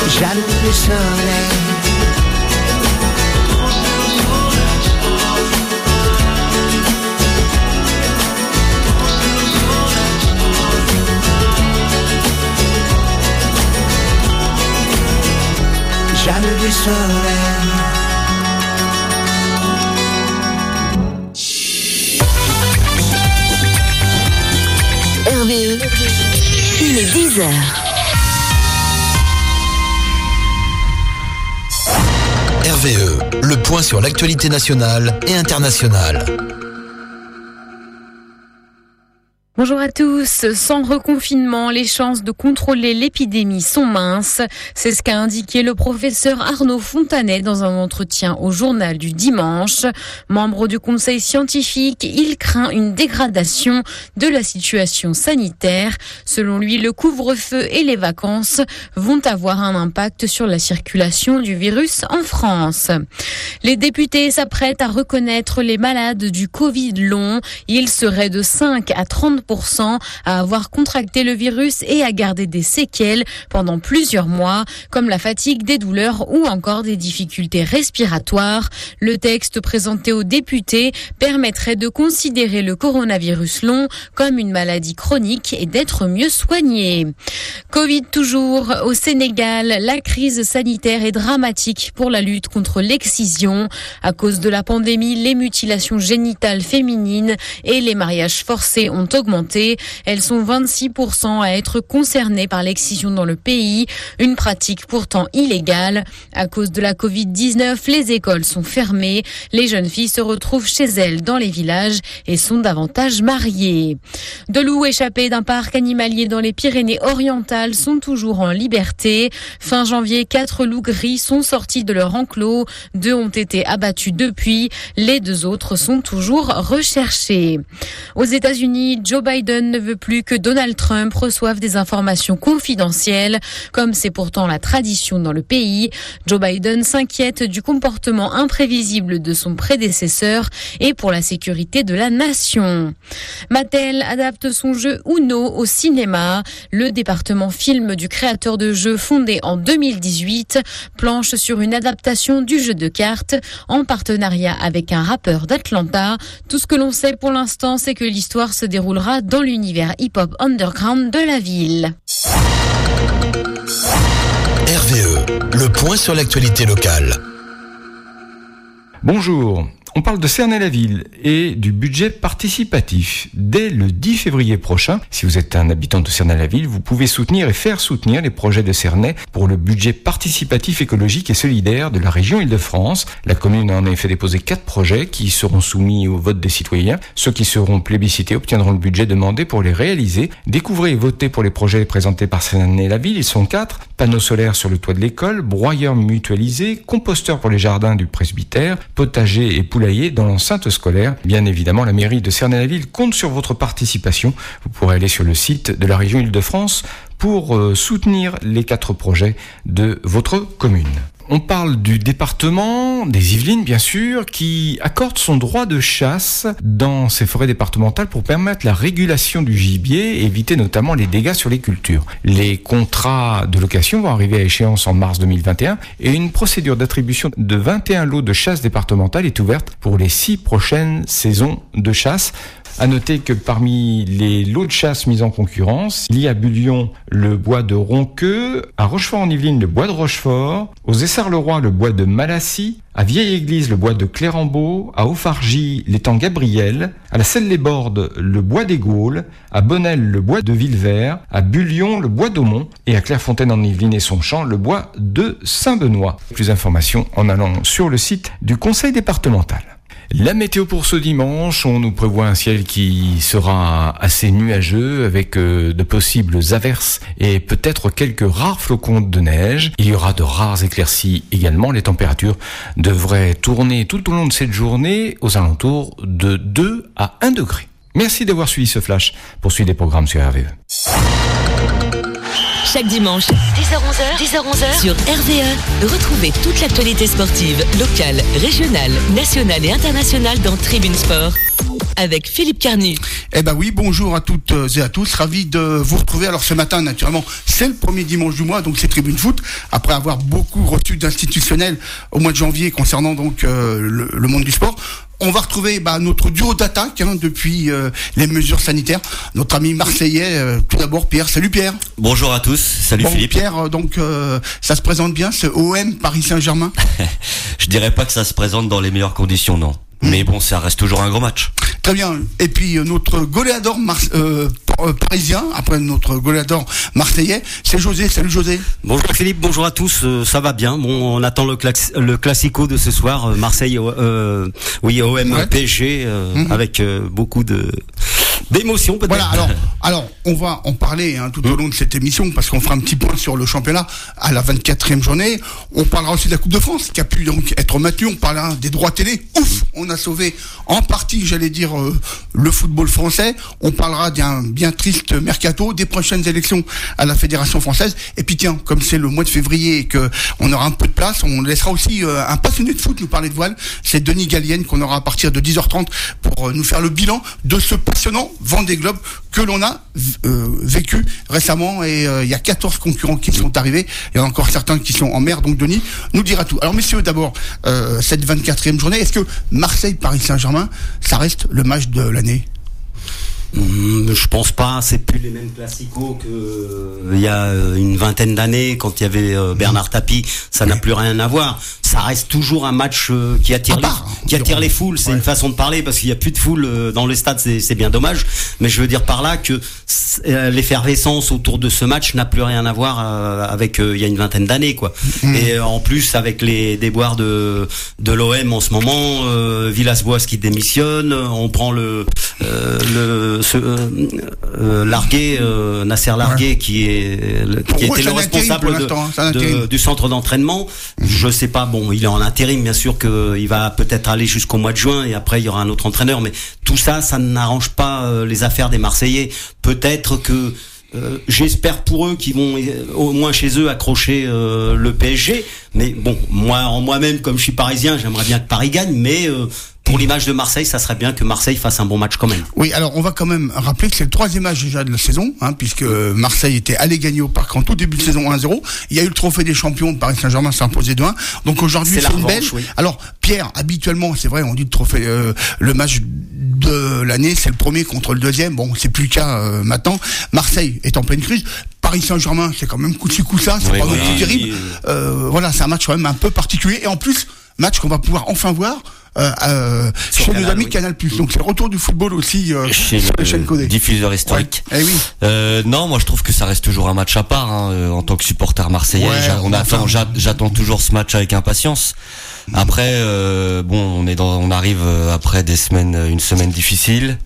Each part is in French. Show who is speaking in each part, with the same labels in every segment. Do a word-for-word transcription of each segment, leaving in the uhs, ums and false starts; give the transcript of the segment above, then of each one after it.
Speaker 1: jaloux du soleil. Jaloux du soleil.
Speaker 2: R V E, il est dix heures.
Speaker 3: R V E, le point sur l'actualité nationale et internationale.
Speaker 4: Bonjour à tous. Sans reconfinement, les chances de contrôler l'épidémie sont minces. C'est ce qu'a indiqué le professeur Arnaud Fontanet dans un entretien au journal du dimanche. Membre du conseil scientifique, il craint une dégradation de la situation sanitaire. Selon lui, le couvre-feu et les vacances vont avoir un impact sur la circulation du virus en France. Les députés s'apprêtent à reconnaître les malades du Covid long. Ils seraient de cinq à trente pour cent à avoir contracté le virus et à garder des séquelles pendant plusieurs mois, comme la fatigue, des douleurs ou encore des difficultés respiratoires. Le texte présenté aux députés permettrait de considérer le coronavirus long comme une maladie chronique et d'être mieux soigné. Covid toujours. Au Sénégal, la crise sanitaire est dramatique pour la lutte contre l'excision. À cause de la pandémie, les mutilations génitales féminines et les mariages forcés ont augmenté. Elles sont vingt-six pour cent à être concernées par l'excision dans le pays, une pratique pourtant illégale. À cause de la covid dix-neuf, les écoles sont fermées. Les jeunes filles se retrouvent chez elles dans les villages et sont davantage mariées. Deux loups échappés d'un parc animalier dans les Pyrénées-Orientales sont toujours en liberté. Fin janvier, quatre loups gris sont sortis de leur enclos. Deux ont été abattus depuis. Les deux autres sont toujours recherchés. Aux États-Unis, Joe Biden ne veut plus que Donald Trump reçoive des informations confidentielles, comme c'est pourtant la tradition dans le pays. Joe Biden s'inquiète du comportement imprévisible de son prédécesseur et pour la sécurité de la nation. Mattel adapte son jeu Uno au cinéma. Le département film du créateur de jeux fondé en deux mille dix-huit planche sur une adaptation du jeu de cartes en partenariat avec un rappeur d'Atlanta. Tout ce que l'on sait pour l'instant, c'est que l'histoire se déroulera dans l'univers hip-hop underground de la ville.
Speaker 3: R V E, le point sur l'actualité locale.
Speaker 5: Bonjour. On parle de Cernay-la-Ville et du budget participatif. Dès le dix février prochain, si vous êtes un habitant de Cernay-la-Ville, vous pouvez soutenir et faire soutenir les projets de Cernay pour le budget participatif écologique et solidaire de la région Île-de-France. La commune a en effet déposé quatre projets qui seront soumis au vote des citoyens. Ceux qui seront plébiscités obtiendront le budget demandé pour les réaliser. Découvrez et votez pour les projets présentés par Cernay-la-Ville. Ils sont quatre. Panneaux solaires sur le toit de l'école, broyeurs mutualisés, composteurs pour les jardins du presbytère, potager et poulailler dans l'enceinte scolaire. Bien évidemment, la mairie de Cernay-la-Ville compte sur votre participation. Vous pourrez aller sur le site de la région Île-de-France pour euh, soutenir les quatre projets de votre commune. On parle du département des Yvelines, bien sûr, qui accorde son droit de chasse dans ces forêts départementales pour permettre la régulation du gibier et éviter notamment les dégâts sur les cultures. Les contrats de location vont arriver à échéance en mars deux mille vingt et un et une procédure d'attribution de vingt et un lots de chasse départementale est ouverte pour les six prochaines saisons de chasse. À noter que parmi les lots de chasse mis en concurrence, il y a à Bullion le bois de Ronqueux, à Rochefort-en-Yvelines le bois de Rochefort, aux Essarts-le-Roi le bois de Malassis, à Vieille-Église le bois de Clérambault, à Haut-Fargy l'étang Gabriel, à la Selle-les-Bordes le bois des Gaules, à Bonnel le bois de Villevert, à Bullion le bois d'Aumont et à Clairefontaine-en-Yvelines et son champ le bois de Saint-Benoît. Plus d'informations en allant sur le site du conseil départemental. La météo pour ce dimanche, on nous prévoit un ciel qui sera assez nuageux avec euh, de possibles averses et peut-être quelques rares flocons de neige. Il y aura de rares éclaircies également. Les températures devraient tourner tout au long de cette journée aux alentours de deux à un degré. Merci d'avoir suivi ce flash. Poursuivez les programmes sur R V E.
Speaker 2: Chaque dimanche, dix heures onze heures, dix heures onze heures sur R V E. Retrouvez toute l'actualité sportive, locale, régionale, nationale et internationale dans Tribune Sport. Avec Philippe Carnu.
Speaker 6: Eh ben oui, bonjour à toutes et à tous, ravi de vous retrouver. Alors ce matin, naturellement, c'est le premier dimanche du mois, donc c'est Tribune Foot, après avoir beaucoup reçu d'institutionnels au mois de janvier concernant donc euh, le, le monde du sport. On va retrouver bah, notre duo d'attaque hein, depuis euh, les mesures sanitaires, notre ami marseillais. Euh, tout d'abord, Pierre. Salut Pierre.
Speaker 7: Bonjour à tous. Salut
Speaker 6: bon,
Speaker 7: Philippe.
Speaker 6: Pierre, euh, donc euh, ça se présente bien, ce O M Paris Saint-Germain.
Speaker 7: Je dirais pas que ça se présente dans les meilleures conditions, non. Mmh. Mais bon, ça reste toujours un gros match.
Speaker 6: Très bien. Et puis euh, notre goléador Mar- euh, parisien, après notre goléador marseillais, c'est José. Salut José.
Speaker 8: Bonjour Philippe, bonjour à tous. Euh, ça va bien. Bon, on attend le, clas- le classico de ce soir, euh, Marseille, euh, oui, O M ouais. P S G, euh, mmh. avec euh, beaucoup de d'émotion peut-être.
Speaker 6: Voilà. Alors, alors, on va en parler hein, tout au long de cette émission parce qu'on fera un petit point sur le championnat à la vingt-quatrième journée. On parlera aussi de la Coupe de France qui a pu donc être maintenue. On parlera des droits télé. Ouf, on a sauvé en partie, j'allais dire, euh, le football français. On parlera d'un bien triste mercato, des prochaines élections à la Fédération française. Et puis tiens, comme c'est le mois de février et que on aura un peu de place, on laissera aussi euh, un passionné de foot nous parler de voile. C'est Denis Gallienne qu'on aura à partir de dix heures trente pour euh, nous faire le bilan de ce passionnant Vendée Globe que l'on a euh, vécu récemment. Et euh, il y a quatorze concurrents qui sont arrivés. Il y en a encore certains qui sont en mer. Donc Denis nous dira tout. Alors messieurs, d'abord, euh, cette vingt-quatrième journée, est-ce que Marseille-Paris Saint-Germain, ça reste le match de l'année?
Speaker 8: Mmh, je pense pas, c'est plus les mêmes classicos que euh, il y a une vingtaine d'années quand il y avait euh, Bernard Tapie, ça n'a plus rien à voir. Ça reste toujours un match euh, qui attire
Speaker 6: part,
Speaker 8: les, qui attire les foules, c'est ouais. une façon de parler parce qu'il y a plus de foule euh, dans le stade, c'est, c'est bien dommage, mais je veux dire par là que euh, l'effervescence autour de ce match n'a plus rien à voir euh, avec euh, il y a une vingtaine d'années quoi. Mmh. Et euh, en plus avec les déboires de de l'O M en ce moment, euh, Villas-Boas qui démissionne, on prend le euh, le ce euh, euh, Largué, euh, Nasser Largué ouais. qui est le, qui était le responsable de, hein, de, du centre d'entraînement. Mmh. Je sais pas, bon, il est en intérim, bien sûr qu'il va peut-être aller jusqu'au mois de juin et après il y aura un autre entraîneur, mais tout ça, ça n'arrange pas euh, les affaires des Marseillais. Peut-être que Euh, j'espère pour eux qu'ils vont euh, au moins chez eux accrocher euh, le P S G, mais bon, moi en moi-même comme je suis parisien, j'aimerais bien que Paris gagne, mais euh, pour l'image de Marseille, ça serait bien que Marseille fasse un bon match quand même.
Speaker 6: Oui, alors on va quand même rappeler que c'est le troisième match déjà de la saison, hein, puisque Marseille était allé gagner au Parc en tout début de saison un à zéro. Il y a eu le trophée des champions de Paris Saint-Germain s'est imposé deux un. Donc aujourd'hui c'est, c'est une revanche, belle. Oui. Alors Pierre, habituellement c'est vrai, on dit le trophée, euh, le match de l'année, c'est le premier contre le deuxième. Bon, c'est plus le cas euh, maintenant. Marseille est en pleine crise. Paris Saint-Germain, c'est quand même coup-ci coup-ça, c'est oui, pas voilà, non plus terrible. Euh, voilà, c'est un match quand même un peu particulier. Et en plus, match qu'on va pouvoir enfin voir euh, euh, chez Canal, nos amis oui. Canal plus. Donc c'est le retour du football aussi euh,
Speaker 7: chez sur les chaînes codées. Diffuseur historique.
Speaker 6: Ouais. Eh oui.
Speaker 7: Euh, non, moi je trouve que ça reste toujours un match à part hein, euh, en tant que supporter marseillais. Ouais, on attend, j'attends toujours ce match avec impatience. Après, euh, bon, on est dans, on arrive après des semaines, une semaine difficile.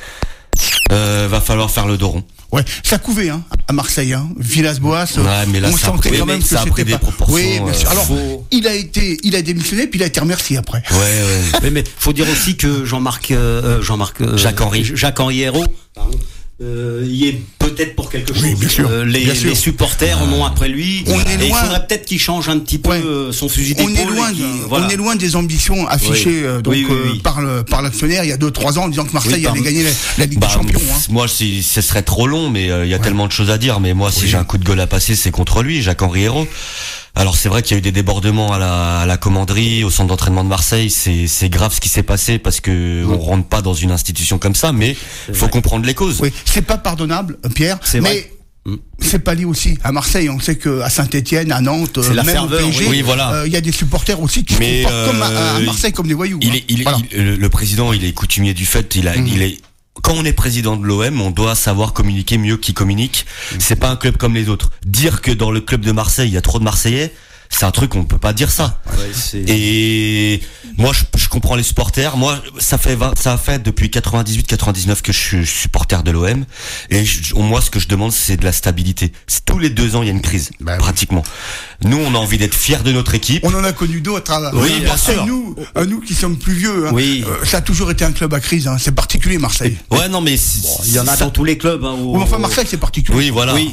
Speaker 7: Euh, va falloir faire le dos rond.
Speaker 6: Ouais, ça couvait hein, à Marseille, hein. Villas-Boas.
Speaker 7: Ouais, mais là,
Speaker 6: on
Speaker 7: ça
Speaker 6: sentait
Speaker 7: pris,
Speaker 6: quand même que
Speaker 7: ça a pris des
Speaker 6: pas...
Speaker 7: proportions.
Speaker 6: Oui, bien sûr. Alors,
Speaker 7: faut...
Speaker 6: il a été, il a démissionné, puis il a été remercié après.
Speaker 7: Ouais, ouais.
Speaker 8: mais, mais faut dire aussi que Jean-Marc, euh, Jean-Marc, euh,
Speaker 7: Jacques-Henri,
Speaker 8: Jacques-Henri Hérault, pardon. Euh, il est peut-être pour quelque chose.
Speaker 6: Oui, bien sûr,
Speaker 8: euh, les,
Speaker 6: bien sûr.
Speaker 8: les supporters en ont après lui.
Speaker 6: On est
Speaker 8: et
Speaker 6: loin.
Speaker 8: il faudrait peut-être qu'il change un petit peu ouais. euh, son fusil d'épaule.
Speaker 6: On est loin,
Speaker 8: qui, voilà.
Speaker 6: on est loin des ambitions affichées oui. euh, donc oui, oui, oui. Euh, par le par l'actionnaire il y a deux trois ans en disant que Marseille oui, allait gagner la, la Ligue bah, des Champions. Hein.
Speaker 7: Moi, si, ce serait trop long, mais il euh, y a ouais. tellement de choses à dire. Mais moi, si oui. j'ai un coup de gueule à passer, c'est contre lui, Jacques-Henri Hérault. Alors c'est vrai qu'il y a eu des débordements à la, à la commanderie, au centre d'entraînement de Marseille. C'est, c'est grave ce qui s'est passé parce que oui. on rentre pas dans une institution comme ça, mais il faut comprendre les causes.
Speaker 6: Oui, c'est pas pardonnable, Pierre. C'est mais vrai. C'est pas lié aussi à Marseille. On sait que à Saint-Étienne, à Nantes,
Speaker 7: c'est la
Speaker 6: même
Speaker 7: ferveur,
Speaker 6: au P S G, il
Speaker 7: oui, voilà.
Speaker 6: euh, y a des supporters aussi qui
Speaker 7: mais
Speaker 6: se comportent
Speaker 7: euh,
Speaker 6: comme à, à Marseille comme des voyous.
Speaker 7: Il
Speaker 6: hein.
Speaker 7: est, il,
Speaker 6: voilà.
Speaker 7: il, le président, il est coutumier du fait. Il a, mmh. il est. Quand on est président de l'O M, on doit savoir communiquer mieux qu'il communique. Mmh. C'est pas un club comme les autres. Dire que dans le club de Marseille, il y a trop de Marseillais, c'est un truc on ne peut pas dire ça. Ouais, c'est... Et moi je, je comprends les supporters. Moi ça fait vingt, ça a fait depuis quatre-vingt-dix-huit quatre-vingt-dix-neuf que je suis supporter de l'O M et je, moi ce que je demande c'est de la stabilité. C'est tous les deux ans il y a une crise bah, pratiquement. Oui. Nous on a envie d'être fiers de notre équipe.
Speaker 6: On en a connu d'autres. Hein.
Speaker 7: Oui bien sûr.
Speaker 6: Nous, à nous qui sommes plus vieux. Hein.
Speaker 8: Oui.
Speaker 6: Euh, ça a toujours été un club à crise. Hein. C'est particulier Marseille.
Speaker 7: Ouais non mais
Speaker 8: bon, il y en a ça... dans tous les clubs. Hein, où...
Speaker 6: oui, enfin Marseille c'est particulier.
Speaker 7: Oui voilà.
Speaker 8: Oui.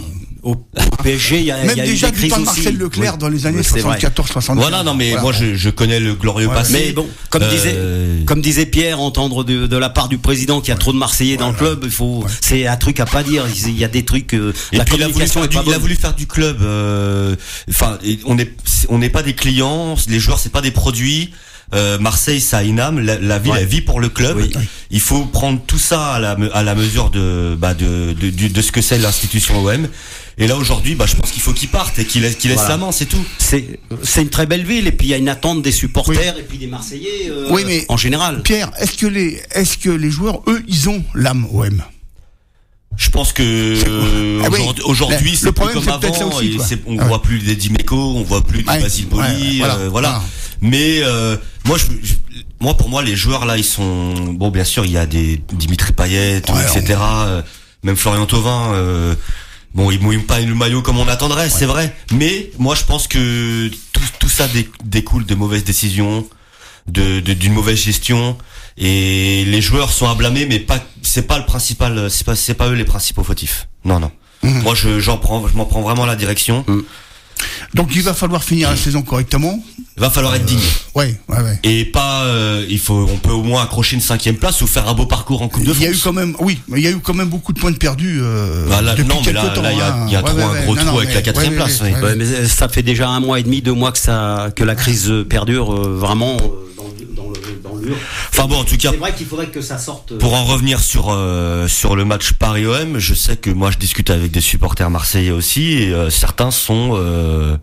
Speaker 8: Au, au P S G, il y a,
Speaker 6: Même
Speaker 8: y a
Speaker 6: déjà
Speaker 8: eu des
Speaker 6: du temps de
Speaker 8: crises
Speaker 6: Marcel
Speaker 8: aussi.
Speaker 6: Leclerc
Speaker 8: Oui.
Speaker 6: dans les années
Speaker 8: Oui, c'est vrai.
Speaker 6: soixante-quatorze soixante-quinze.
Speaker 7: Voilà, non, mais
Speaker 6: Voilà.
Speaker 7: moi, je, je connais le glorieux
Speaker 6: Ouais.
Speaker 7: passé.
Speaker 8: Mais bon, comme
Speaker 7: Euh,
Speaker 8: disait, comme disait Pierre, entendre de, de la part du président qu'il y a trop de Marseillais dans le club, il faut,
Speaker 6: Ouais.
Speaker 8: c'est un truc à pas dire. Il y a des trucs. Euh,
Speaker 7: Et
Speaker 8: la
Speaker 7: puis il a, voulu
Speaker 8: communication
Speaker 7: faire
Speaker 8: est
Speaker 7: du,
Speaker 8: pas
Speaker 7: il a
Speaker 8: bonne.
Speaker 7: voulu faire du club. euh, Enfin, et on n'est on n'est pas des clients. Les joueurs, c'est pas des produits. Euh, Marseille, ça a une âme. La, la ville,
Speaker 8: Ouais.
Speaker 7: elle vit pour le club.
Speaker 8: Oui.
Speaker 7: Il faut prendre tout ça à la me- à la mesure de bah de de, de, de ce que c'est l'institution O M. Et là aujourd'hui, bah je pense qu'il faut qu'il parte et qu'il laisse qu'il laisse
Speaker 8: Voilà.
Speaker 7: la main, c'est tout.
Speaker 8: C'est, c'est une très belle ville et puis il y a une attente des supporters et puis des Marseillais euh,
Speaker 6: Oui, mais-
Speaker 8: en général.
Speaker 6: Pierre, est-ce que les, est-ce que les joueurs, eux, ils ont l'âme O M?
Speaker 7: Je pense que euh,
Speaker 6: Ah oui.
Speaker 7: aujourd'hui, aujourd'hui,
Speaker 6: Le
Speaker 7: c'est plus
Speaker 6: problème,
Speaker 7: comme
Speaker 6: c'est peut-être ça
Speaker 7: avant.
Speaker 6: aussi,
Speaker 7: et
Speaker 6: quoi.
Speaker 7: c'est- on
Speaker 6: Ah ouais.
Speaker 7: voit plus des Dimeco, on voit plus des
Speaker 6: Ouais.
Speaker 7: Basile Boli,
Speaker 6: Ouais, voilà.
Speaker 7: euh, voilà.
Speaker 6: Voilà.
Speaker 7: Mais euh, moi, je, je- moi, pour moi, les joueurs là, ils sont bon. Bien sûr, il y a des Dimitri Payet,
Speaker 6: Ouais,
Speaker 7: et cetera. euh, Même Florian Thauvin. Euh, bon, ils mouillent pas le maillot comme on attendrait, c'est vrai. Mais moi, je pense que tout, tout ça dé- découle de mauvaises décisions, de de- d'une mauvaise gestion. Et les joueurs sont à blâmer, mais pas, c'est pas le principal, c'est pas, c'est pas eux les principaux fautifs. Non, non.
Speaker 6: Mhm.
Speaker 7: Moi, je, j'en prends, je m'en prends vraiment à la direction.
Speaker 6: Donc il va falloir finir la saison correctement.
Speaker 7: Il va falloir être digne.
Speaker 6: Ouais, ouais, ouais.
Speaker 7: Et pas, euh, il faut, on peut au moins accrocher une cinquième place ou faire un beau parcours en Coupe de
Speaker 6: Il y a eu
Speaker 7: France.
Speaker 6: quand même, oui, mais il y a eu quand même beaucoup de points de perdus. Euh,
Speaker 7: Bah là,
Speaker 6: depuis
Speaker 7: non, mais là,
Speaker 6: quelques temps,
Speaker 7: là, il y a-
Speaker 6: hein.
Speaker 7: il y a trop un gros
Speaker 6: non,
Speaker 7: trou
Speaker 6: non,
Speaker 7: avec
Speaker 6: mais-
Speaker 7: la quatrième
Speaker 6: ouais,
Speaker 7: place,
Speaker 6: ouais,
Speaker 7: oui.
Speaker 6: ouais,
Speaker 8: Ouais, mais ça fait déjà un mois et demi, deux mois que ça, que la crise euh, perdure euh, vraiment euh, dans, le- dans le, dans le mur.
Speaker 7: Enfin bon, en tout cas,
Speaker 8: C'est vrai qu'il faudrait que ça sorte. euh,
Speaker 7: pour en revenir sur euh, sur le match Paris-O M, je sais que moi je discute avec des supporters marseillais aussi et euh, certains sont euh,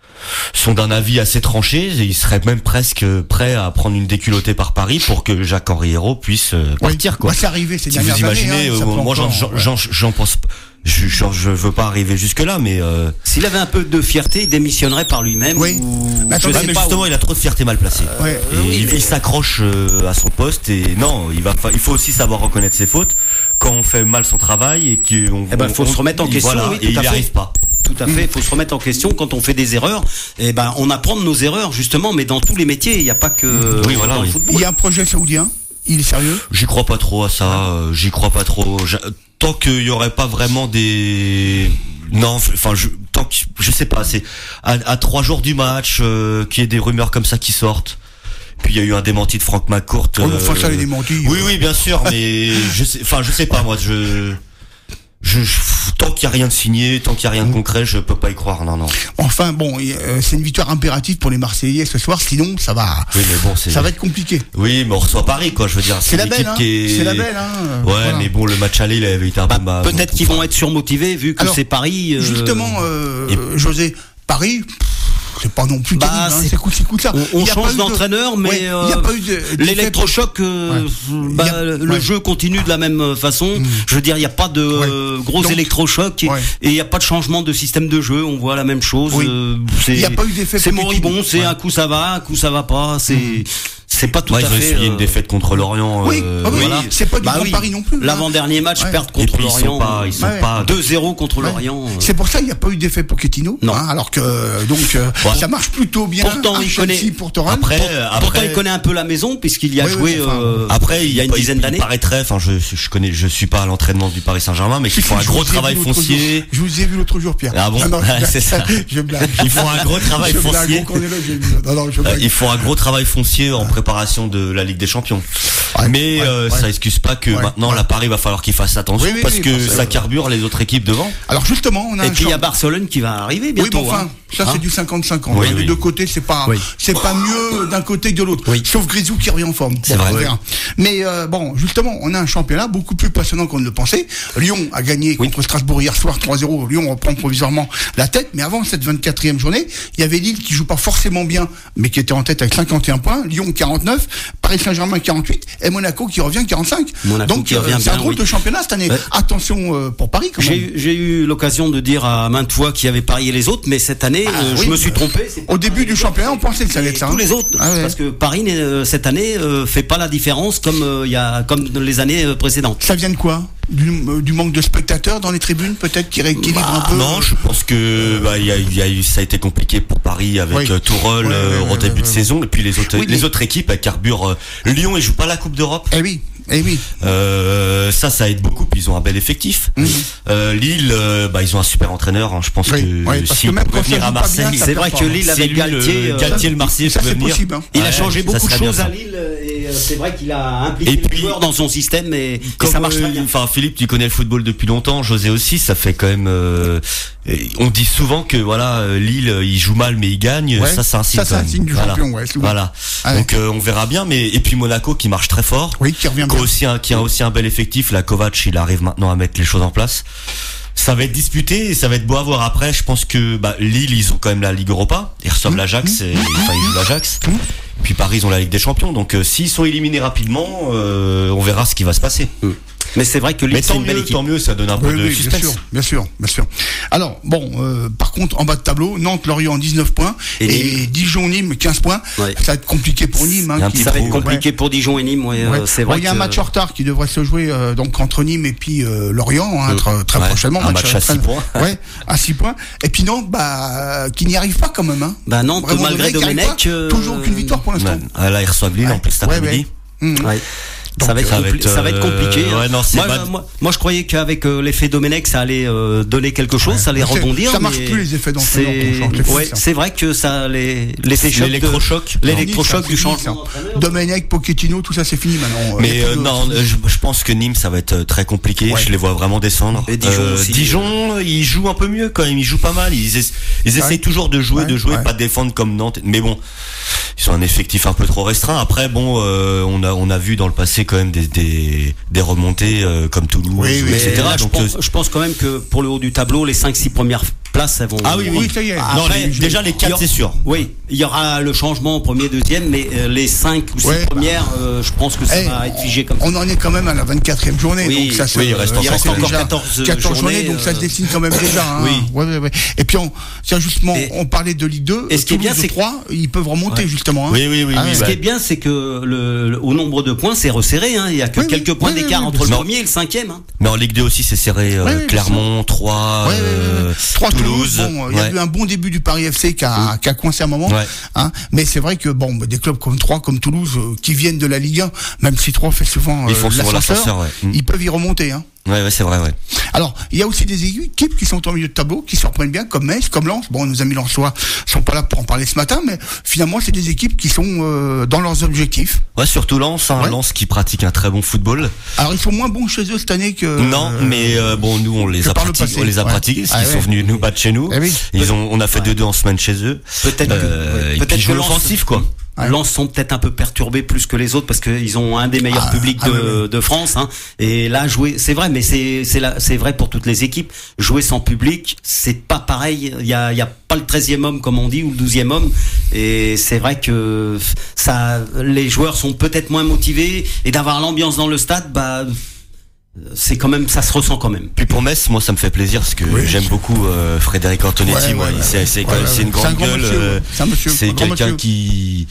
Speaker 7: sont d'un avis assez tranché et ils seraient même presque prêts à prendre une déculottée par Paris pour que Jacques-Henri Hérault puisse euh,
Speaker 6: Oui.
Speaker 7: partir quoi.
Speaker 6: Bah, c'est arrivé ces
Speaker 7: Si vous
Speaker 6: dernières années.
Speaker 7: imaginez,
Speaker 6: hein, ça
Speaker 7: euh,
Speaker 6: peut
Speaker 7: moi j'en
Speaker 6: encore,
Speaker 7: j'en
Speaker 6: ouais.
Speaker 7: j'en- j'en pense pas. Je, je, je veux pas arriver jusque là, mais euh,
Speaker 8: S'il avait un peu de fierté, il démissionnerait par lui-même.
Speaker 6: Oui.
Speaker 8: Ou...
Speaker 6: Mais attends,
Speaker 8: je
Speaker 7: ouais,
Speaker 8: sais
Speaker 7: mais
Speaker 8: pas,
Speaker 7: justement,
Speaker 8: ou-
Speaker 7: il a trop de fierté mal placée.
Speaker 6: Ouais.
Speaker 7: Et il, il s'accroche euh, à son poste et non, il va, fa- il faut aussi savoir reconnaître ses fautes quand on fait mal son travail et qu'on.
Speaker 8: Eh ben, faut
Speaker 7: on-
Speaker 8: se remettre en
Speaker 7: il-
Speaker 8: question,
Speaker 7: Voilà,
Speaker 8: oui,
Speaker 7: et
Speaker 8: tout
Speaker 7: il
Speaker 8: à
Speaker 7: n'y
Speaker 8: fait.
Speaker 7: arrive pas.
Speaker 8: Tout à fait, il faut se remettre en question quand on fait des erreurs. Et ben, on apprend de nos erreurs justement, mais dans tous les métiers, il n'y a pas que
Speaker 7: Oui, voilà,
Speaker 8: dans le
Speaker 7: oui.
Speaker 8: football.
Speaker 6: Il y a un projet saoudien. Il est sérieux?
Speaker 7: J'y crois pas trop à ça. euh, J'y crois pas trop. J'a- Tant qu'il y aurait pas vraiment des non, enfin, je, tant que je sais pas. C'est à, à trois jours du match euh, qu'il y ait des rumeurs comme ça qui sortent. Puis il y a eu un démenti de Franck McCourt.
Speaker 6: Oh, enfin, ça, les démentis.
Speaker 7: Oui, oui, bien sûr, mais je sais, enfin, je sais pas, moi, je, je, je- tant qu'il y a rien de signé, tant qu'il y a rien de concret, je peux pas y croire, non, non.
Speaker 6: Enfin, bon, euh, c'est une victoire impérative pour les Marseillais ce soir, sinon ça va,
Speaker 7: Oui, mais bon, c'est.
Speaker 6: ça va être compliqué.
Speaker 7: Oui, mais on reçoit Paris, quoi, je veux dire.
Speaker 6: C'est la
Speaker 7: une
Speaker 6: belle,
Speaker 7: équipe
Speaker 6: hein.
Speaker 7: qui est.
Speaker 6: C'est la belle, hein. euh,
Speaker 7: Ouais,
Speaker 6: voilà.
Speaker 7: mais bon, le match aller, il avait été un peu.
Speaker 8: Bah,
Speaker 7: bah,
Speaker 8: peut-être
Speaker 7: bon,
Speaker 8: qu'ils
Speaker 7: enfin,
Speaker 8: vont être surmotivés vu que
Speaker 6: Alors,
Speaker 8: c'est Paris. euh,
Speaker 6: Justement, euh,
Speaker 7: et-
Speaker 6: José, Paris, pff, c'est pas non plus
Speaker 8: Bah,
Speaker 6: terrible, hein,
Speaker 8: c'est-
Speaker 6: c'est cool, c'est cool ça.
Speaker 8: On, on
Speaker 6: Il y a pas
Speaker 8: change
Speaker 6: eu de-
Speaker 8: d'entraîneur, mais
Speaker 6: Ouais, il y a
Speaker 8: euh,
Speaker 6: pas eu de- d'effet-
Speaker 8: l'électrochoc, euh,
Speaker 6: Ouais.
Speaker 8: bah,
Speaker 6: Il y a-
Speaker 8: le
Speaker 6: ouais.
Speaker 8: jeu continue de la même façon.
Speaker 6: Mm.
Speaker 8: Je veux dire, il n'y a pas de
Speaker 6: Ouais.
Speaker 8: euh, gros
Speaker 6: Donc,
Speaker 8: électrochoc et
Speaker 6: ouais.
Speaker 8: et il n'y a pas de changement de système de jeu. On voit la même chose.
Speaker 6: Oui.
Speaker 8: euh, c'est-
Speaker 6: Il y a pas eu d'effet
Speaker 8: C'est
Speaker 6: Pochettino.
Speaker 8: moribond. C'est
Speaker 6: Ouais.
Speaker 8: un coup ça va, un coup ça va pas. C'est c'est pas tout
Speaker 7: ouais,
Speaker 8: à
Speaker 7: ils ont
Speaker 8: fait.
Speaker 7: essuyé
Speaker 8: euh,
Speaker 7: une défaite contre l'Orient.
Speaker 6: Oui,
Speaker 7: euh,
Speaker 6: ah oui,
Speaker 7: voilà.
Speaker 6: c'est pas du
Speaker 8: Bah
Speaker 6: grand
Speaker 8: oui.
Speaker 6: Paris non plus. hein.
Speaker 8: L'avant-dernier match,
Speaker 6: Ouais.
Speaker 8: perdre
Speaker 7: Et
Speaker 8: contre
Speaker 7: puis ils sont
Speaker 8: l'Orient.
Speaker 7: pas, ils sont
Speaker 6: Ouais.
Speaker 7: pas.
Speaker 8: deux zéro contre
Speaker 6: Ouais.
Speaker 8: l'Orient. euh.
Speaker 6: C'est pour ça qu'il n'y a pas eu d'effet Pochettino.
Speaker 8: Non.
Speaker 6: hein, alors que euh, donc euh,
Speaker 7: Ouais.
Speaker 6: ça marche plutôt bien.
Speaker 8: Pourtant,
Speaker 6: à
Speaker 8: il
Speaker 6: Chelsea
Speaker 8: connaît-
Speaker 6: pour Toral.
Speaker 7: Après,
Speaker 8: Pour-
Speaker 7: euh,
Speaker 8: Pourtant,
Speaker 7: après-
Speaker 8: il connaît un peu la maison puisqu'il y a
Speaker 6: Oui, oui,
Speaker 8: joué
Speaker 6: enfin,
Speaker 8: euh,
Speaker 7: Après,
Speaker 8: il y a une
Speaker 7: il-
Speaker 8: dizaine
Speaker 7: il
Speaker 8: d'années.
Speaker 7: paraîtrait, enfin, je, je connais, je suis pas à l'entraînement du Paris Saint-Germain, mais qu'ils font un
Speaker 6: Je
Speaker 7: gros
Speaker 6: vous ai vu
Speaker 7: travail
Speaker 6: l'autre
Speaker 7: foncier.
Speaker 6: jour. Je vous ai vu l'autre jour, Pierre.
Speaker 7: Ah bon
Speaker 6: non, je blague.
Speaker 7: C'est ça.
Speaker 6: Je blague.
Speaker 7: Ils font un gros travail
Speaker 6: Je blague,
Speaker 7: foncier.
Speaker 6: on connaît le jeu. Non, non, je
Speaker 7: Euh,
Speaker 6: blague.
Speaker 7: Ils font un gros travail foncier en préparation de la Ligue des Champions.
Speaker 6: Ouais,
Speaker 7: mais
Speaker 6: ouais,
Speaker 7: euh,
Speaker 6: ouais.
Speaker 7: ça excuse pas que
Speaker 6: Ouais,
Speaker 7: maintenant
Speaker 6: ouais.
Speaker 7: la Paris va falloir qu'il fasse attention
Speaker 6: Oui, oui,
Speaker 7: parce
Speaker 6: oui,
Speaker 7: que
Speaker 6: parce que-
Speaker 7: ça carbure les autres équipes devant.
Speaker 6: Alors justement, on a
Speaker 8: Et
Speaker 6: un
Speaker 8: puis il y a
Speaker 6: champ-
Speaker 8: Barcelone qui va arriver
Speaker 6: Oui,
Speaker 8: bientôt.
Speaker 6: mais enfin,
Speaker 8: hein.
Speaker 6: ça
Speaker 8: Hein
Speaker 6: c'est du cinquante cinquante.
Speaker 7: Oui,
Speaker 6: hein,
Speaker 7: oui.
Speaker 6: Des deux côtés, c'est pas,
Speaker 8: Oui.
Speaker 6: c'est pas mieux d'un côté que de l'autre.
Speaker 8: Oui.
Speaker 6: Sauf Grisou qui revient en forme.
Speaker 7: C'est
Speaker 6: Bon,
Speaker 7: vrai,
Speaker 6: on
Speaker 7: oui.
Speaker 6: verra. Mais euh, bon, justement, on a un championnat beaucoup plus passionnant qu'on ne le pensait. Lyon a gagné contre Strasbourg hier soir trois zéro. Lyon reprend provisoirement la tête. Mais avant cette vingt-quatrième journée, il y avait Lille qui joue pas forcément bien, mais qui était en tête avec cinquante et un points. Lyon quarante-neuf, Paris Saint-Germain quarante-huit et Monaco qui revient quarante-cinq.
Speaker 8: Monaco
Speaker 6: Donc
Speaker 8: qui
Speaker 6: euh,
Speaker 8: revient
Speaker 6: c'est un
Speaker 8: bien,
Speaker 6: drôle
Speaker 8: oui.
Speaker 6: de championnat cette année.
Speaker 8: Ouais.
Speaker 6: Attention euh, pour Paris quand même.
Speaker 8: J'ai eu- j'ai eu l'occasion de dire à maintes fois qu'il y avait Paris et les autres, mais cette année,
Speaker 6: Ah,
Speaker 8: euh,
Speaker 6: oui.
Speaker 8: je me suis trompé. c'est pas
Speaker 6: Au début
Speaker 8: Paris et
Speaker 6: du
Speaker 8: les
Speaker 6: championnat,
Speaker 8: autres,
Speaker 6: on pensait que ça allait être
Speaker 8: c'est
Speaker 6: ça.
Speaker 8: tous
Speaker 6: hein.
Speaker 8: les autres,
Speaker 6: Ah ouais.
Speaker 8: parce que Paris n'est, euh, cette année euh, fait pas la différence comme euh, il y a comme dans les années euh, précédentes.
Speaker 6: Ça vient de quoi? du, euh, du manque de spectateurs dans les tribunes, peut-être, qui rééquilibre
Speaker 7: bah,
Speaker 6: un peu.
Speaker 7: Non, je pense que bah, y a, y a eu, ça a été compliqué pour Paris avec oui. euh, Tourelle ouais, euh, ouais, au début ouais, de ouais. saison, et puis les autres, oui, les mais... autres équipes elles carburent. Euh, Lyon, ils jouent pas la Coupe d'Europe.
Speaker 6: Eh oui. Eh oui.
Speaker 7: Euh, ça, ça aide beaucoup. Puis ils ont un bel effectif. Mmh. Euh, Lille, euh, bah ils ont un super entraîneur. Hein. Je pense oui, que
Speaker 6: oui,
Speaker 7: si il pouvait venir à Marseille,
Speaker 8: bien, c'est vrai que Lille avec Galtier,
Speaker 7: le, Galtier le Marseille
Speaker 6: ça,
Speaker 7: pouvait venir.
Speaker 6: Possible, hein.
Speaker 8: Il
Speaker 7: ouais,
Speaker 8: a changé beaucoup de choses
Speaker 7: bien,
Speaker 8: à Lille et c'est vrai qu'il a impliqué
Speaker 7: et puis,
Speaker 8: les joueurs dans son système et, et ça marche
Speaker 7: euh,
Speaker 8: très bien.
Speaker 7: Enfin, Philippe, tu connais le football depuis longtemps. José aussi, ça fait quand même. Euh, on dit souvent que voilà, Lille, il joue mal mais il gagne.
Speaker 6: Ouais,
Speaker 7: ça, c'est un signe.
Speaker 6: Ça, c'est un signe du
Speaker 7: voilà.
Speaker 6: champion. Ouais,
Speaker 7: voilà. Ah ouais. Donc euh, on verra bien. Mais et puis Monaco qui marche très fort.
Speaker 6: Oui, qui revient
Speaker 7: qui
Speaker 6: bien.
Speaker 7: Aussi un, qui a aussi un bel effectif. La Kovac, il arrive maintenant à mettre les choses en place. Ça va être disputé et ça va être beau à voir après. Je pense que bah, Lille, ils ont quand même la Ligue Europa. Ils reçoivent mmh. l'Ajax. Et, enfin, ils jouent l'Ajax. Mmh. Puis Paris, ils ont la Ligue des Champions. Donc euh, s'ils sont éliminés rapidement, euh, on verra ce qui va se passer. Mmh.
Speaker 8: Mais c'est vrai que Lille, c'est une belle équipe.
Speaker 7: Tant mieux, ça donne un peu
Speaker 6: oui,
Speaker 7: de
Speaker 6: oui,
Speaker 7: suspense.
Speaker 6: Bien sûr, bien sûr, bien sûr. Alors, bon, euh, par contre, en bas de tableau, Nantes-Lorient dix-neuf points et, et Dijon-Nîmes quinze points. Ouais. Ça va être compliqué pour Nîmes. Hein,
Speaker 8: qui, ça va être compliqué ouais. pour Dijon et Nîmes. Ouais, ouais. Euh, c'est vrai.
Speaker 6: Il y a un match en retard qui devrait se jouer euh, donc entre Nîmes et puis euh, Lorient, hein, très, très
Speaker 7: ouais.
Speaker 6: prochainement.
Speaker 7: Un match, match à six points.
Speaker 6: Ouais, à six points. Et puis Nantes, bah, qui n'y arrive pas quand même. Hein.
Speaker 8: Bah Nantes, Vraiment, malgré Domenech,
Speaker 6: euh... toujours aucune victoire pour l'instant.
Speaker 7: Ah, là, ils reçoivent Lille en plus cet après-midi.
Speaker 8: Donc, ça, va être ça, va être, ça va être compliqué.
Speaker 7: Euh, ouais, non,
Speaker 8: moi, moi, moi, moi, je croyais qu'avec euh, l'effet Domenech, ça allait euh, donner quelque chose, ouais. ça allait c'est, rebondir.
Speaker 6: Ça marche
Speaker 8: mais
Speaker 6: plus les effets d'entraîneur.
Speaker 8: C'est, ouais, c'est vrai que ça, les, l'effet choc,
Speaker 7: l'électrochoc,
Speaker 8: de, l'électrochoc du changement.
Speaker 6: Domenech, Pochettino, tout ça, c'est fini maintenant.
Speaker 7: Mais euh, non, je, je pense que Nîmes, ça va être très compliqué. Ouais. Je les vois vraiment descendre.
Speaker 8: Et Dijon
Speaker 7: euh,
Speaker 8: aussi.
Speaker 7: Dijon, ils jouent un peu mieux quand même. Ils jouent pas mal. Ils, essa- ils essayent ouais. toujours de jouer, ouais. de jouer, ouais. pas de défendre comme Nantes. Mais bon, ils ont un effectif un peu trop restreint. Après, bon, euh, on a, on a vu dans le passé quand même des, des des remontées euh, comme Toulouse,
Speaker 6: oui, oui,
Speaker 7: et cetera.
Speaker 8: Là,
Speaker 7: Donc,
Speaker 8: je, pense, je pense quand même que pour le haut du tableau, les cinq six premières places, elles vont.
Speaker 7: Ah oui, oui,
Speaker 6: oui ça y est.
Speaker 7: Après, non, les, déjà les quatre, c'est sûr.
Speaker 8: Oui, il y aura le changement au premier, deuxième, mais euh, les cinq ou six ouais. premières, euh, je pense que ça hey, va être figé comme ça.
Speaker 6: On en est quand même à la vingt-quatrième journée,
Speaker 7: oui,
Speaker 6: donc ça se,
Speaker 7: oui, il reste,
Speaker 8: il reste encore quatorze, quatorze journées,
Speaker 6: journées, donc
Speaker 8: euh...
Speaker 6: ça se dessine quand même déjà. Hein.
Speaker 8: Oui.
Speaker 6: Ouais, ouais, ouais. Et puis, on, tiens, justement, et, on parlait de Ligue deux.
Speaker 8: Et ce qui est bien, c'est
Speaker 6: trois, ils peuvent remonter
Speaker 8: ouais.
Speaker 6: justement. Hein.
Speaker 7: Oui, oui, oui.
Speaker 6: Ah,
Speaker 7: oui
Speaker 8: ce
Speaker 7: bah.
Speaker 8: qui est bien, c'est que le, le, au nombre de points, c'est resserré. Hein. Il y a que oui, quelques oui, points oui, d'écart oui, entre le premier et le cinquième. Hein.
Speaker 7: Mais en Ligue deux aussi, c'est serré. Euh, oui, Clermont, Troyes,
Speaker 6: ouais, euh, ouais,
Speaker 7: Toulouse.
Speaker 6: Bon, il y a eu un bon début du Paris F C qui a, qui a coincé un moment.
Speaker 7: Ouais.
Speaker 6: Hein. Mais c'est vrai que bon, des clubs comme Troyes, comme Toulouse, euh, qui viennent de la Ligue un, même si Troyes fait souvent euh,
Speaker 7: ils font souvent
Speaker 6: l'ascenseur,
Speaker 7: l'ascenseur, ouais. mmh.
Speaker 6: ils peuvent y remonter. Hein.
Speaker 7: Ouais, ouais, c'est vrai, ouais.
Speaker 6: Alors, il y a aussi des équipes qui sont en milieu de tableau, qui surprennent bien, comme Metz, comme Lens. Bon, nos amis lensois sont pas là pour en parler ce matin, mais finalement, c'est des équipes qui sont euh, dans leurs objectifs.
Speaker 7: Ouais, surtout Lens, hein, ouais. Lens qui pratique un très bon football.
Speaker 6: Alors, ils sont moins bons chez eux cette année que.
Speaker 7: Non, euh, mais euh, bon, nous, on les a pratiqués, on les a ouais. pratiqués, parce ah, qu'ils ouais. sont venus nous battre chez nous. Eh oui. Ils ont, on a fait deux deux ouais. en semaine chez eux.
Speaker 8: Peut-être.
Speaker 7: Euh,
Speaker 8: que, peut-être
Speaker 7: ils jouent l'offensif, quoi.
Speaker 8: Ouais. Lens sont peut-être un peu perturbés plus que les autres parce qu'ils ont un des meilleurs ah, publics ah, de, oui, oui. de France. Hein. Et là, jouer, c'est vrai, mais c'est c'est là, c'est vrai pour toutes les équipes. Jouer sans public, c'est pas pareil. Il y a il y a pas le treizième homme comme on dit ou le douzième homme. Et c'est vrai que ça, les joueurs sont peut-être moins motivés et d'avoir l'ambiance dans le stade, bah. C'est quand même, ça se ressent quand même.
Speaker 7: Puis pour Metz, moi ça me fait plaisir parce que oui. j'aime beaucoup euh, Frédéric Antonetti. Ouais, moi, ouais, c'est, c'est, ouais, c'est ouais, une grande gueule. Monsieur, euh, c'est, un monsieur, c'est un quelqu'un monsieur. qui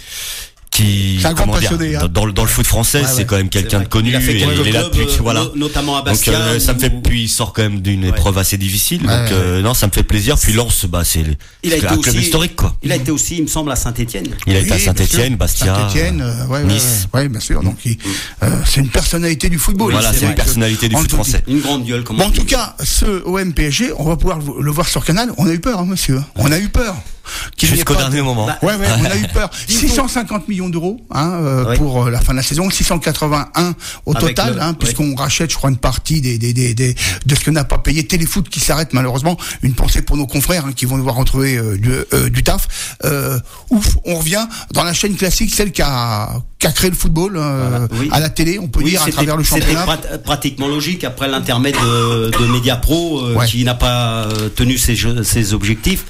Speaker 7: qui
Speaker 6: c'est un grand passionné, dire,
Speaker 7: hein. dans, dans le foot français, ouais, ouais. c'est quand même quelqu'un de connu.
Speaker 8: Il a fait
Speaker 7: et il est là depuis,
Speaker 8: euh,
Speaker 7: voilà.
Speaker 8: Notamment à Bastia.
Speaker 7: Donc euh, ça me fait, puis il sort quand même d'une ouais. épreuve assez difficile. Ouais, donc ouais. Euh, non, ça me fait plaisir. Puis Lens, bah c'est,
Speaker 8: il a
Speaker 7: c'est
Speaker 8: été
Speaker 7: un
Speaker 8: aussi,
Speaker 7: club historique, quoi.
Speaker 8: Il a été aussi, il me semble, à Saint-Étienne.
Speaker 7: Il a été à Saint-Étienne, Bastia,
Speaker 6: Saint-Étienne, euh, ouais, Nice. Ouais, ouais, bien sûr. Donc il, euh, c'est une personnalité du football.
Speaker 7: Voilà, c'est une personnalité du foot français.
Speaker 8: Une grande gueule.
Speaker 6: Bon, en tout cas, ce O M P S G, on va pouvoir le voir sur Canal. On a eu peur, monsieur. On a eu peur.
Speaker 7: Jusqu'au dernier de... moment.
Speaker 6: Bah, ouais, ouais, on a eu peur. six cent cinquante millions d'euros hein, euh, oui. pour euh, la fin de la saison, six cent quatre-vingt-un au Avec total, le... hein, puisqu'on oui. rachète, je crois, une partie des, des, des, des, de ce qu'on n'a pas payé. Téléfoot qui s'arrête malheureusement. Une pensée pour nos confrères hein, qui vont devoir retrouver euh, du, euh, du taf. Euh, ouf, on revient dans la chaîne classique, celle qui a, qui a créé le football euh, voilà. oui. à la télé, on peut oui, dire, à travers le championnat.
Speaker 8: C'était prat- pratiquement logique après l'intermède de, de Mediapro euh, ouais. qui n'a pas tenu ses, jeux, ses objectifs.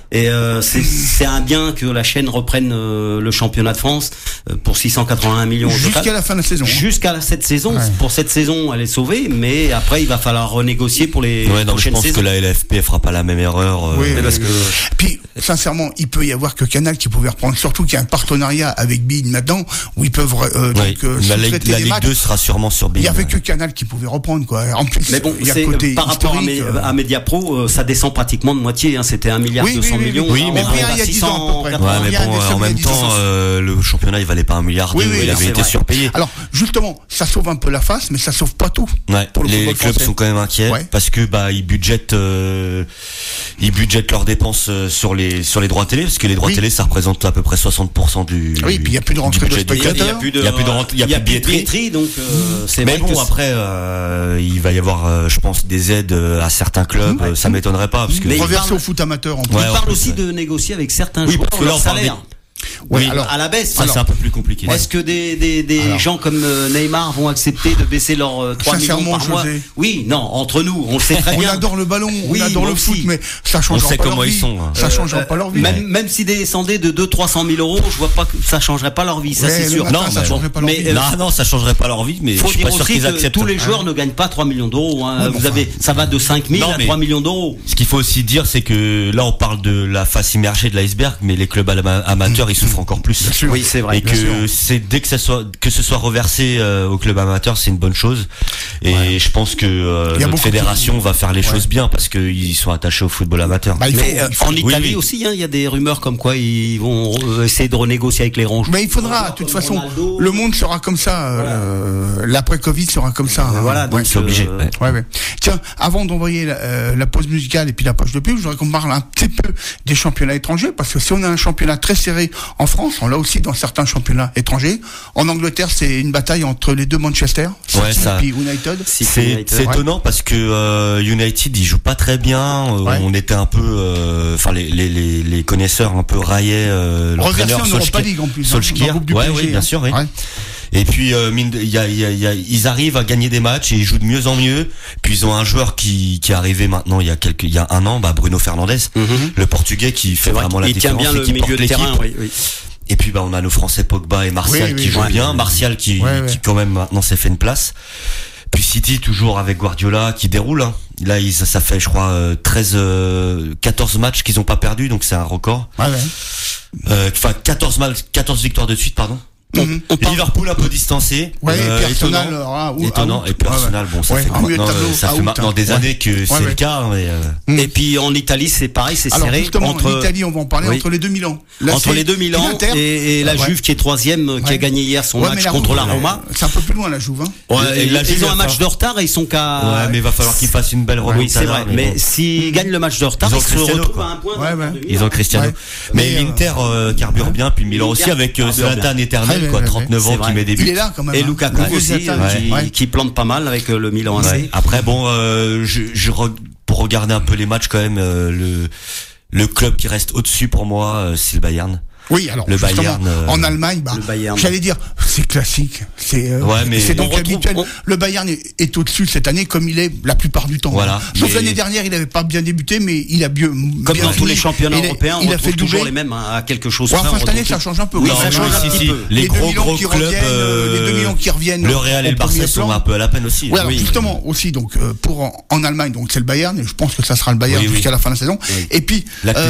Speaker 8: Et euh, c'est, c'est un bien que la chaîne reprenne euh, le championnat de France euh, pour six cent quatre-vingt-un millions.
Speaker 6: Jusqu'à la fin de la saison.
Speaker 8: Jusqu'à la, cette saison.
Speaker 6: Ouais.
Speaker 8: Pour cette saison, elle est sauvée, mais après, il va falloir renégocier pour les
Speaker 7: ouais, non,
Speaker 8: prochaines
Speaker 7: je pense
Speaker 8: saisons.
Speaker 7: que la L F P fera pas la même erreur. Euh,
Speaker 6: oui,
Speaker 8: mais parce
Speaker 6: oui,
Speaker 8: que...
Speaker 6: oui. Puis, sincèrement, il peut y avoir que Canal qui pouvait reprendre, surtout qu'il y a un partenariat avec Bein maintenant, où ils peuvent euh,
Speaker 7: oui.
Speaker 6: donc euh,
Speaker 7: la, Ligue, la Ligue deux sera sûrement sur Bein.
Speaker 6: Il y avait que Canal qui pouvait reprendre, quoi. En plus,
Speaker 8: mais bon,
Speaker 6: il y a
Speaker 8: c'est,
Speaker 6: côté
Speaker 8: par rapport à, Mé,
Speaker 6: euh...
Speaker 8: à Mediapro, euh, ça descend pratiquement de moitié. Hein, c'était un milliard
Speaker 6: oui,
Speaker 8: deux cents
Speaker 6: oui, oui,
Speaker 8: millions.
Speaker 6: Oui,
Speaker 7: oui mais
Speaker 6: bon, il y a dix ans à peu près.
Speaker 7: Ouais, mais bon, en même temps, euh, le championnat, il valait pas un milliard.
Speaker 6: Oui,
Speaker 7: deux,
Speaker 6: oui,
Speaker 7: il avait été
Speaker 6: vrai.
Speaker 7: surpayé.
Speaker 6: Alors, justement, ça sauve un peu la face, mais ça sauve pas tout.
Speaker 7: Ouais,
Speaker 6: pour le
Speaker 7: les clubs
Speaker 6: français.
Speaker 7: sont quand même inquiets ouais. parce que bah ils budgètent, euh, ils budgètent leurs dépenses euh, sur les sur les droits télé, parce que les droits
Speaker 6: oui.
Speaker 7: télé, ça représente à peu près soixante pour cent du.
Speaker 6: Oui, puis il y a plus de rentrée de spectateurs.
Speaker 8: Il y a plus de,
Speaker 7: il y a plus de rentrée, il y a plus de billetterie,
Speaker 8: donc euh, c'est.
Speaker 7: Mais bon, après, euh, il va y avoir, euh, je pense, des aides à certains clubs. Mmh. Ça m'étonnerait pas, parce que.
Speaker 6: Mais reversé au foot amateur. En plus.
Speaker 8: Ouais, il parle aussi de négocier avec certains
Speaker 7: oui,
Speaker 8: joueurs
Speaker 7: parce que
Speaker 8: leur
Speaker 7: là,
Speaker 8: salaire.
Speaker 7: Oui,
Speaker 8: oui, alors, à la baisse.
Speaker 7: Ça, c'est un peu plus compliqué.
Speaker 8: Est-ce que des, des, des alors, gens comme Neymar vont accepter de baisser leurs euh, trois millions par mois? Oui, non, entre nous, on le sait très
Speaker 6: on
Speaker 8: bien.
Speaker 6: On adore le ballon,
Speaker 8: oui,
Speaker 6: on adore le foot, mais ça changera
Speaker 7: on sait
Speaker 6: pas
Speaker 7: comment
Speaker 6: leur
Speaker 7: ils
Speaker 6: vie.
Speaker 7: sont. Hein.
Speaker 6: Ça
Speaker 8: euh,
Speaker 6: changera euh, pas leur vie.
Speaker 8: Même, même s'ils descendaient de deux à trois cents mille euros, je vois pas que ça changerait pas leur vie, ça
Speaker 6: ouais,
Speaker 8: c'est sûr.
Speaker 6: Non, ça changerait pas leur vie.
Speaker 7: Non, non, ça changerait pas leur vie, mais
Speaker 8: faut
Speaker 7: je suis
Speaker 8: dire
Speaker 7: pas sûr
Speaker 8: aussi
Speaker 7: qu'ils
Speaker 8: que
Speaker 7: acceptent.
Speaker 8: tous les joueurs ne gagnent pas trois millions d'euros. Vous avez, ça va de cinq mille à trois millions d'euros.
Speaker 7: Ce qu'il faut aussi dire, c'est que là, on parle de la face immergée de l'iceberg, mais les clubs amateurs, ils souffrent encore plus.
Speaker 8: Oui, c'est vrai.
Speaker 7: Et que c'est dès que ça soit que ce soit reversé euh, au club amateur, c'est une bonne chose. Et ouais. je pense que euh, notre fédération de... va faire les ouais. choses bien parce qu'ils sont attachés au football amateur.
Speaker 8: Bah, mais faut, euh, faut... en Italie oui, oui. aussi, il hein, y a des rumeurs comme quoi ils vont essayer de renégocier avec les ronges.
Speaker 6: Mais il faudra, de toute façon, Ronaldo. Le monde sera comme ça. Voilà. Euh, l'après-Covid sera comme ça. Hein.
Speaker 8: Voilà, donc
Speaker 7: c'est euh, obligé.
Speaker 6: Ouais. Ouais, ouais. Tiens, avant d'envoyer la, euh, la pause musicale et puis la page de pub, je voudrais qu'on parle un petit peu des championnats étrangers, parce que si on a un championnat très serré en France, on l'a aussi dans certains championnats étrangers. En Angleterre, c'est une bataille entre les deux Manchester,
Speaker 7: ouais,
Speaker 6: City
Speaker 7: ça,
Speaker 6: et United.
Speaker 7: C'est, c'est ouais. étonnant parce que euh, United, ils jouent pas très bien. Euh, ouais. On était un peu, enfin euh, les, les les les connaisseurs un peu raillaient euh,
Speaker 6: l'entraîneur Solskjaer. League en plus.
Speaker 7: Solskjaer. Hein, ouais, oui, bien sûr, oui. Ouais. Et puis euh, il y a, y a, y a, ils arrivent à gagner des matchs et ils jouent de mieux en mieux. Puis ils ont un joueur qui qui est arrivé maintenant il y a quelques il y a un an, bah Bruno Fernandes, mm-hmm. le Portugais qui fait
Speaker 8: vrai,
Speaker 7: vraiment la
Speaker 8: il
Speaker 7: différence.
Speaker 8: Il tient bien le milieu de terrain. Oui, oui.
Speaker 7: Et puis bah on a nos Français Pogba et Martial oui, qui oui, jouent oui, bien, oui, Martial qui
Speaker 6: ouais,
Speaker 7: qui
Speaker 6: ouais.
Speaker 7: quand même maintenant s'est fait une place. Puis City toujours avec Guardiola qui déroule. Hein. Là ils, ça fait je crois treize, quatorze matchs qu'ils ont pas perdu, donc c'est un record.
Speaker 6: Ouais, ouais.
Speaker 7: Euh, enfin quatorze mal, quatorze victoires de suite, pardon.
Speaker 6: Mmh.
Speaker 7: Liverpool un peu distancé,
Speaker 6: ouais,
Speaker 7: euh,
Speaker 6: et puis
Speaker 7: étonnant,
Speaker 6: Arsenal, ah, ou,
Speaker 7: étonnant, et puis Arsenal, bon, ça
Speaker 6: ouais,
Speaker 7: fait maintenant,
Speaker 6: tableau,
Speaker 7: ça fait
Speaker 6: out,
Speaker 7: maintenant des
Speaker 6: ouais.
Speaker 7: années que
Speaker 6: ouais,
Speaker 7: c'est
Speaker 6: ouais.
Speaker 7: le cas. Mais euh...
Speaker 8: mmh. Et puis en Italie, c'est pareil, c'est
Speaker 6: Alors,
Speaker 8: serré
Speaker 6: entre l'Italie, on va en parler oui. entre les deux Milan.
Speaker 8: Là, entre les deux Milan et, et la ouais. Juve qui est troisième, ouais. qui a gagné hier son ouais, match la contre la Roma.
Speaker 6: C'est un peu plus loin la Juve. Hein.
Speaker 8: Ouais, et, et la Juve, ils ont un match de retard et ils sont qu'à.
Speaker 7: Ouais, mais il va falloir qu'ils fassent une belle remontade.
Speaker 8: Oui, c'est vrai. Mais s'ils gagnent le match de retard, ils se retrouvent à un point.
Speaker 7: Ils ont Cristiano. Mais l'Inter carbure bien, puis Milan aussi avec Zlatan éternel, quoi, trente-neuf ans qui met des buts.
Speaker 6: Il est là quand même.
Speaker 8: Et Lukaku
Speaker 6: ouais,
Speaker 8: aussi,
Speaker 6: ouais.
Speaker 8: qui, ouais. qui plante pas mal avec le Milan A C.
Speaker 7: Ouais. Après, bon, euh, je, je re, pour regarder un peu les matchs quand même, euh, le le club qui reste au-dessus pour moi, euh, c'est le Bayern.
Speaker 6: Oui, alors
Speaker 7: le Bayern, euh,
Speaker 6: en Allemagne, bah, j'allais dire, c'est classique, c'est, euh,
Speaker 7: ouais, mais
Speaker 6: c'est donc
Speaker 7: retrouve,
Speaker 6: habituel.
Speaker 7: on...
Speaker 6: Le Bayern est, est au-dessus cette année, comme il est la plupart du temps.
Speaker 7: Voilà.
Speaker 6: Hein. Sauf
Speaker 7: mais...
Speaker 6: l'année dernière, il n'avait pas bien débuté, mais il a bien.
Speaker 8: Comme
Speaker 6: bien
Speaker 8: dans
Speaker 6: fini.
Speaker 8: tous les championnats
Speaker 6: il
Speaker 8: européens,
Speaker 6: il
Speaker 8: on
Speaker 6: a fait
Speaker 8: toujours les mêmes hein, à quelque chose.
Speaker 6: Ouais, enfin, cette année, ça change un peu.
Speaker 8: Oui,
Speaker 7: non,
Speaker 8: ça change un petit peu.
Speaker 7: Les gros gros clubs,
Speaker 6: les deux millions qui reviennent.
Speaker 7: Le Real et le Barça sont un peu à la peine aussi.
Speaker 6: Oui, justement aussi, donc pour en Allemagne, donc c'est le Bayern, et je pense que ça sera le Bayern jusqu'à la fin de la saison. Et puis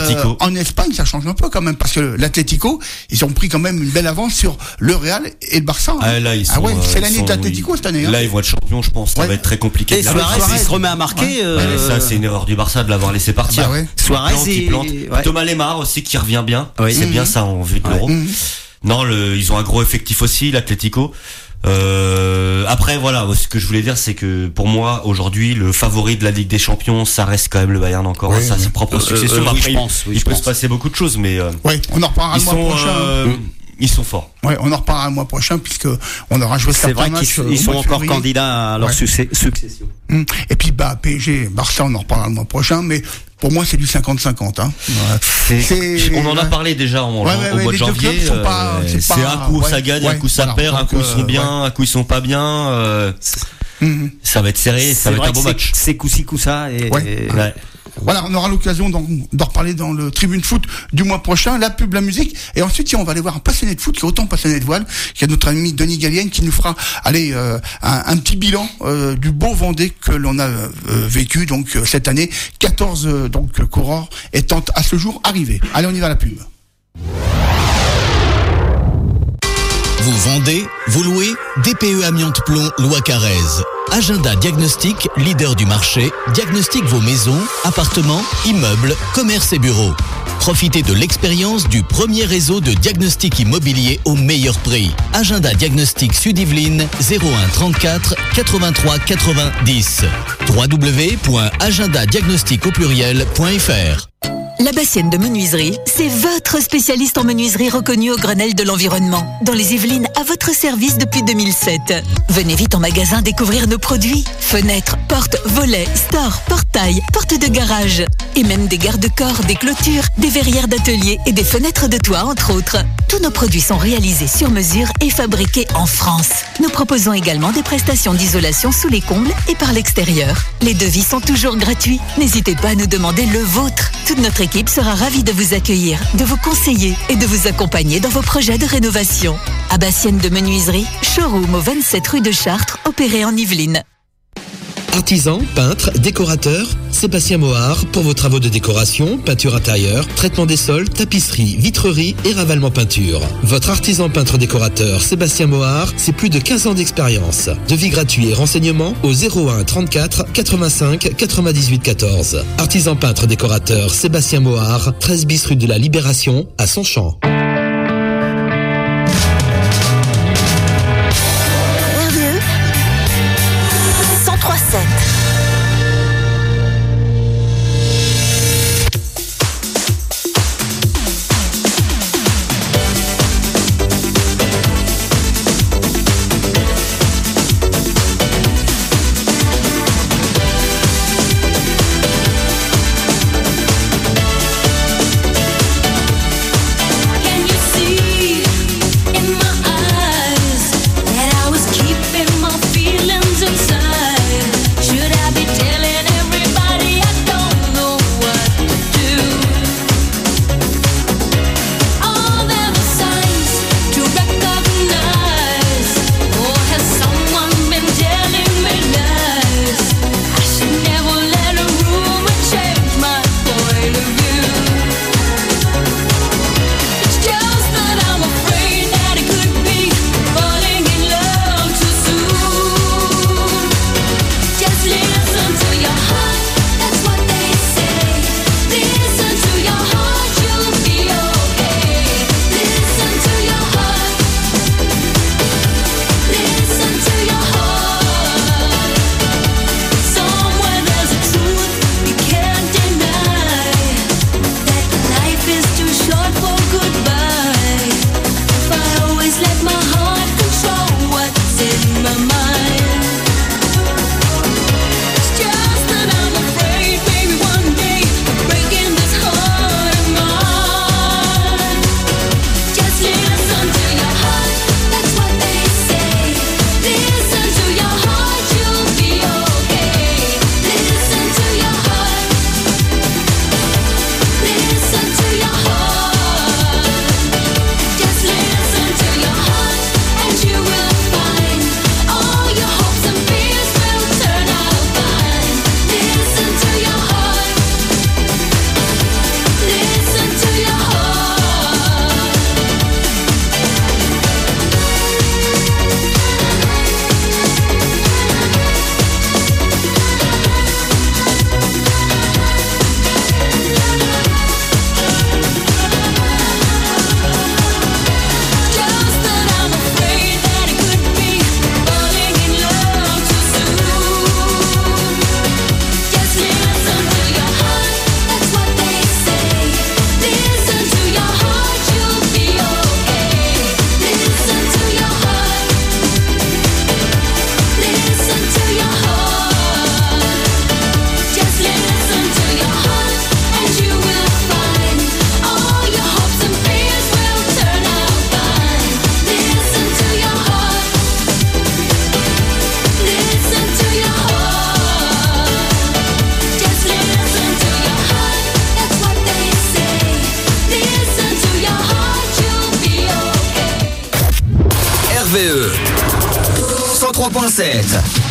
Speaker 6: en Espagne, ça change un peu quand même, parce que l'Atlético, ils ont pris quand même une belle avance sur le Real et le Barça.
Speaker 7: Ah, là, ils sont,
Speaker 6: ah ouais, c'est
Speaker 7: euh,
Speaker 6: l'année
Speaker 7: sont,
Speaker 6: de l'Atlético cette année. Hein.
Speaker 7: Là, ils vont être champions, je pense. Ça ouais. va être très compliqué.
Speaker 8: Et Suarez, il se remet à marquer. Ouais. Euh...
Speaker 7: Ça, c'est une erreur du Barça de l'avoir laissé partir.
Speaker 6: Bah ouais.
Speaker 8: Suarez,
Speaker 7: il plante. Il plante. Ouais. Thomas Lemar aussi qui revient bien.
Speaker 8: Oui.
Speaker 7: C'est
Speaker 8: mmh.
Speaker 7: bien ça en vue de l'Euro. Mmh. Non, le, ils ont un gros effectif aussi, l'Atlético. Euh, après voilà, ce que je voulais dire c'est que pour moi aujourd'hui le favori de la Ligue des Champions ça reste quand même le Bayern encore, oui, ça oui. Sa propre euh, succession.
Speaker 8: Euh, euh,
Speaker 7: après,
Speaker 8: oui, je pense, oui,
Speaker 7: il
Speaker 8: je
Speaker 7: peut
Speaker 8: pense.
Speaker 7: se passer beaucoup de choses mais euh,
Speaker 6: oui, on en reparlera le mois
Speaker 7: sont,
Speaker 6: prochain.
Speaker 7: Euh, mmh. Ils sont forts.
Speaker 6: Ouais, on en reparlera le mois prochain puisque on aura joué certains matchs.
Speaker 8: C'est vrai qu'ils ils sont encore février. Candidats à leur ouais. succession.
Speaker 6: Mmh. Et puis bah P S G, Barça, on en reparlera le mois prochain, mais pour moi c'est du cinquante cinquante. Hein.
Speaker 7: Ouais. C'est, on en a parlé déjà en,
Speaker 6: ouais, ouais,
Speaker 7: au
Speaker 6: ouais,
Speaker 7: mois de janvier.
Speaker 6: Euh, pas, c'est,
Speaker 7: c'est
Speaker 6: pas,
Speaker 7: un coup
Speaker 6: ouais,
Speaker 7: ça gagne,
Speaker 6: ouais,
Speaker 7: un coup ça
Speaker 6: voilà,
Speaker 7: perd, un coup ils sont bien,
Speaker 6: ouais.
Speaker 7: un coup ils sont pas bien. Euh,
Speaker 6: mmh.
Speaker 7: Ça va être serré, ça va être un beau match.
Speaker 8: C'est coup-ci coup-ça et.
Speaker 6: Ouais.
Speaker 8: et... Ouais.
Speaker 6: Voilà, on aura l'occasion d'en, d'en reparler dans le Tribune Foot du mois prochain, la pub, la musique, et ensuite tiens, on va aller voir un passionné de foot qui est autant passionné de voile, qui est notre ami Denis Gallienne qui nous fera aller euh, un, un petit bilan euh, du beau Vendée que l'on a euh, vécu donc euh, cette année, quatorze euh, donc coureurs étant à ce jour arrivés. Allez, on y va à la pub.
Speaker 9: Vous vendez, vous louez, D P E Amiante Plomb, Loi Carrez. Agenda Diagnostic, leader du marché, diagnostique vos maisons, appartements, immeubles, commerces et bureaux. Profitez de l'expérience du premier réseau de diagnostic immobilier au meilleur prix. Agenda Diagnostic Sud-Yvelines, zéro un trente-quatre quatre-vingt-trois quatre-vingt-dix. w w w point agenda diagnostic au pluriel point f r.
Speaker 10: La Bassienne de Menuiserie, c'est votre spécialiste en menuiserie reconnu au Grenelle de l'environnement. Dans les Yvelines, à votre service depuis deux mille sept. Venez vite en magasin découvrir nos produits. Fenêtres, portes, volets, stores, portails, portes de garage. Et même des garde-corps, des clôtures, des verrières d'atelier et des fenêtres de toit, entre autres. Tous nos produits sont réalisés sur mesure et fabriqués en France. Nous proposons également des prestations d'isolation sous les combles et par l'extérieur. Les devis sont toujours gratuits. N'hésitez pas à nous demander le vôtre. Toute notre équipe sera ravie de vous accueillir, de vous conseiller et de vous accompagner dans vos projets de rénovation. Abassienne de Menuiserie, showroom au vingt-sept rue de Chartres, opéré en Yvelines.
Speaker 9: Artisan, peintre, décorateur, Sébastien Mohard pour vos travaux de décoration, peinture intérieure, traitement des sols, tapisserie, vitrerie et ravalement peinture. Votre artisan peintre décorateur Sébastien Mohard, c'est plus de quinze ans d'expérience. Devis gratuit et renseignements au zéro un trente-quatre quatre-vingt-cinq quatre-vingt-dix-huit quatorze. Artisan peintre décorateur Sébastien Mohard, treize bis rue de la Libération à Sonchamp.
Speaker 11: Should I
Speaker 3: V E cent trois virgule sept.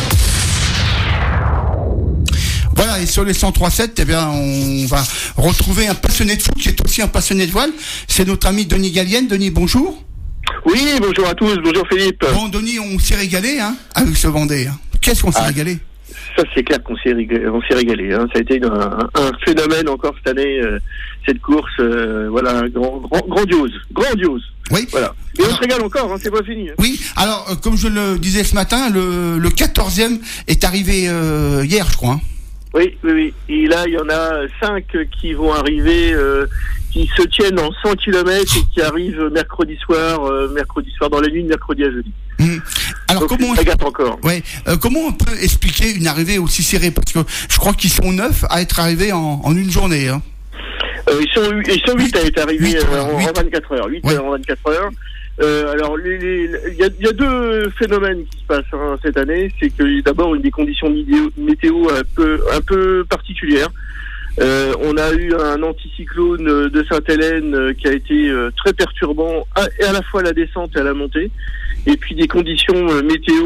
Speaker 6: Voilà, et sur les cent trois virgule sept, eh bien, on va retrouver un passionné de foot qui est aussi un passionné de voile. C'est notre ami Denis Gallienne. Denis, bonjour.
Speaker 11: Oui, bonjour à tous, bonjour Philippe.
Speaker 6: Bon, Denis, on s'est régalé hein, avec ce Vendée. Hein. Qu'est-ce qu'on s'est ah, régalé?
Speaker 11: Ça, c'est clair qu'on s'est régalé. On s'est régalé hein. Ça a été un, un phénomène encore cette année, euh, cette course, euh, voilà, grand, grand, grandiose, grandiose.
Speaker 6: Oui.
Speaker 11: Voilà. Et alors, on se régale encore, hein, c'est pas fini. Hein.
Speaker 6: Oui, alors, euh, comme je le disais ce matin, le, le quatorzième est arrivé euh, hier, je crois. Hein.
Speaker 11: Oui, oui, oui. Et là, il y en a cinq qui vont arriver, euh, qui se tiennent en cent kilomètres et qui arrivent mercredi soir, euh, mercredi soir dans la nuit de mercredi à jeudi.
Speaker 6: Mmh. Alors
Speaker 11: donc,
Speaker 6: comment
Speaker 11: on encore.
Speaker 6: Ouais. Euh, comment on peut expliquer une arrivée aussi serrée? Parce que je crois qu'ils sont neuf à être arrivés en, en une journée. Hein.
Speaker 11: Euh, ils sont ils sont huit à être arrivés euh, en, en vingt-quatre heures. Huit
Speaker 6: ouais.
Speaker 11: en vingt-quatre heures. Euh, alors, il y a, y a deux phénomènes qui se passent hein, cette année. C'est que d'abord une des conditions météo, météo un peu un peu particulières. Euh, on a eu un anticyclone de Sainte-Hélène euh, qui a été euh, très perturbant à, et à la fois à la descente et à la montée. Et puis des conditions euh, météo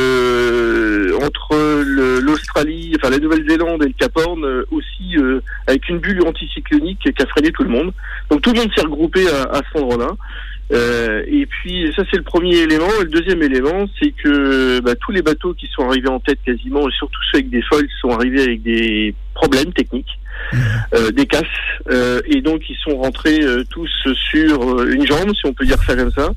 Speaker 11: euh, entre le, l'Australie, enfin la Nouvelle-Zélande et le Cap Horn euh, aussi euh, avec une bulle anticyclonique qui a freiné tout le monde. Donc tout le monde s'est regroupé à, à ce endroit-là. Euh, et puis ça c'est le premier élément. Et le deuxième élément, c'est que bah, tous les bateaux qui sont arrivés en tête quasiment, et surtout ceux avec des foils, sont arrivés avec des problèmes techniques, euh, des casses, euh, et donc ils sont rentrés euh, tous sur une jambe, si on peut dire ça comme ça.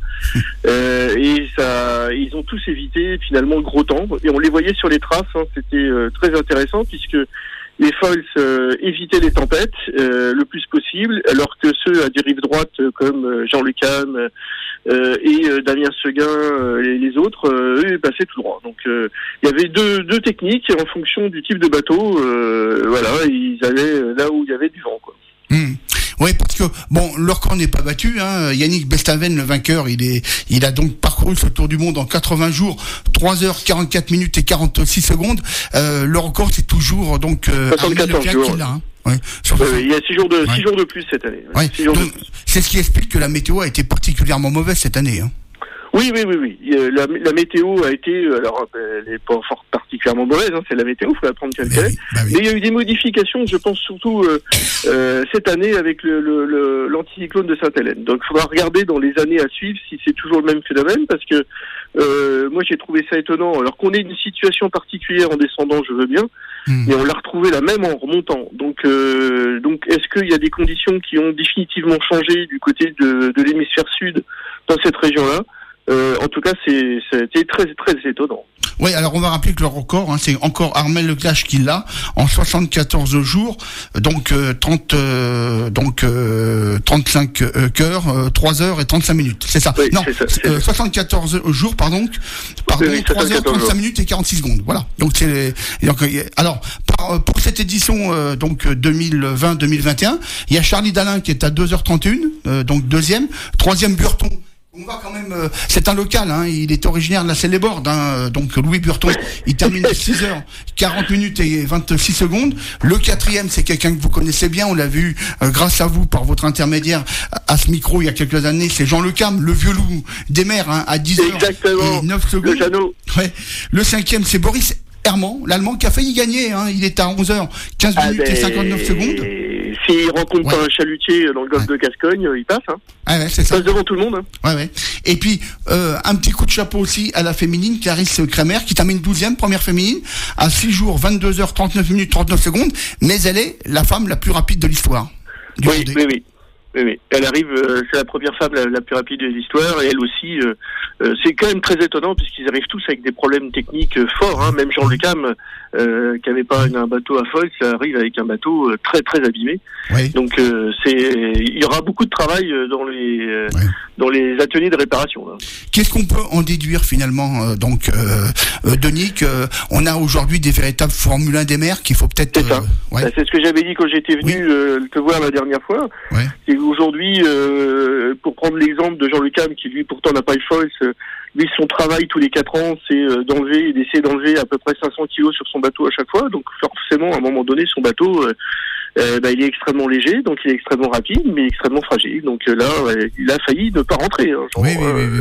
Speaker 11: Euh, et ça, ils ont tous évité finalement le gros temps. Et on les voyait sur les traces. Hein, c'était euh, très intéressant puisque les foils euh, évitaient les tempêtes euh, le plus possible, alors que ceux à dérive droite euh, comme euh, Jean Le Cam euh, et euh, Damien Seguin euh, et les autres, euh, eux passaient tout droit. Donc il euh, y avait deux, deux techniques et en fonction du type de bateau, euh, voilà, ils allaient là où il y avait du vent, quoi.
Speaker 6: Mmh. Oui, parce que bon, le record n'est pas battu. Hein. Yannick Bestaven, le vainqueur, il est, il a donc parcouru ce Tour du Monde en quatre-vingts jours, trois heures quarante-quatre minutes et quarante-six secondes. Euh, le record, c'est toujours donc euh,
Speaker 11: soixante-quatorze jours. Qui l'a, hein.
Speaker 6: Ouais,
Speaker 11: euh, il y a six jours de ouais. six jours de plus cette année.
Speaker 6: Ouais.
Speaker 11: Six jours
Speaker 6: donc,
Speaker 11: de plus.
Speaker 6: C'est ce qui explique que la météo a été particulièrement mauvaise cette année. Hein.
Speaker 11: Oui, oui, oui, oui. La, la météo a été, alors, elle n'est pas fort particulièrement mauvaise, hein, c'est la météo, il faut la prendre telle qu'elle est.
Speaker 6: Bah oui.
Speaker 11: Mais il y a eu des modifications, je pense surtout euh, euh, cette année avec le, le, le, l'anticyclone de Sainte-Hélène. Donc, il faudra regarder dans les années à suivre si c'est toujours le même phénomène, parce que euh, moi, j'ai trouvé ça étonnant. Alors qu'on ait une situation particulière en descendant, je veux bien, mmh. mais on l'a retrouvé la même en remontant. Donc, euh, donc, est-ce qu'il y a des conditions qui ont définitivement changé du côté de, de l'hémisphère sud dans cette région-là? Euh, en tout cas, c'est, ça a été très, très étonnant.
Speaker 6: Oui, alors on va rappeler que le record, hein, c'est encore Armel Leclage qui l'a en soixante-quatorze jours, donc euh, trente, euh, donc euh, trente-cinq euh, cœurs, euh, trois heures et trente-cinq minutes. C'est ça.
Speaker 11: Oui,
Speaker 6: non,
Speaker 11: c'est ça, c'est
Speaker 6: euh, soixante-quatorze jours, pardon, pardon,
Speaker 11: oui,
Speaker 6: trois heures trente-cinq minutes et quarante-six secondes. Voilà. Donc c'est donc, alors par, pour cette édition euh, donc deux mille vingt deux mille vingt et un, il y a Charlie Dalin qui est à deux heures trente et un, euh, donc deuxième, troisième Burton. On va quand même, euh, c'est un local, hein, il est originaire de la Céléborde, hein, donc Louis Burton, il termine à six heures quarante minutes et vingt-six secondes. Le quatrième, c'est quelqu'un que vous connaissez bien, on l'a vu euh, grâce à vous, par votre intermédiaire, à, à ce micro il y a quelques années, c'est Jean Le Cam, le vieux loup des mers, hein, à dix heures et neuf secondes.
Speaker 11: Le,
Speaker 6: ouais. Le cinquième, c'est Boris Herman, l'Allemand, qui a failli gagner, hein, il est à onze heures quinze
Speaker 11: ah
Speaker 6: minutes
Speaker 11: ben,
Speaker 6: et cinquante-neuf secondes.
Speaker 11: S'il rencontre
Speaker 6: ouais.
Speaker 11: pas un chalutier dans le golfe ouais. de Gascogne, il passe. Hein.
Speaker 6: Ah ouais, c'est
Speaker 11: il
Speaker 6: ça.
Speaker 11: passe devant tout le monde. Hein.
Speaker 6: Ouais, ouais. Et puis, euh, un petit coup de chapeau aussi à la féminine, Clarisse Kremer, qui termine douzième, première féminine, à six jours, vingt-deux heures trente-neuf minutes, trente-neuf secondes, mais elle est la femme la plus rapide de l'histoire.
Speaker 11: Oui, oui, oui, oui, oui. Elle arrive, euh, c'est la première femme la, la plus rapide de l'histoire, et elle aussi, euh, euh, c'est quand même très étonnant, puisqu'ils arrivent tous avec des problèmes techniques euh, forts, hein. Même Jean Le Cam, euh, qui avait pas un bateau à foil, ça arrive avec un bateau euh, très très abîmé.
Speaker 6: Oui.
Speaker 11: Donc euh, c'est, il y aura beaucoup de travail euh, dans les euh, oui. dans les ateliers de réparation. Là.
Speaker 6: Qu'est-ce qu'on peut en déduire finalement, euh, donc euh, euh, Denis, que on a aujourd'hui des véritables Formule un des mers qu'il faut peut-être.
Speaker 11: C'est ça.
Speaker 6: Euh, ouais.
Speaker 11: Ben, c'est ce que j'avais dit quand j'étais venu oui. euh, te voir la dernière fois.
Speaker 6: Ouais.
Speaker 11: C'est qu'aujourd'hui, euh, pour prendre l'exemple de Jean Le Cam, qui lui pourtant n'a pas le foil, lui son travail tous les quatre ans, c'est euh, d'enlever et d'essayer d'enlever à peu près cinq cents kilos sur son bateau à chaque fois. Donc forcément, à un moment donné, son bateau, euh, euh, bah, il est extrêmement léger, donc il est extrêmement rapide, mais extrêmement fragile. Donc euh, là, euh, il a failli ne pas rentrer. Hein, genre,
Speaker 6: oui, oui, oui, oui, oui.
Speaker 11: Euh,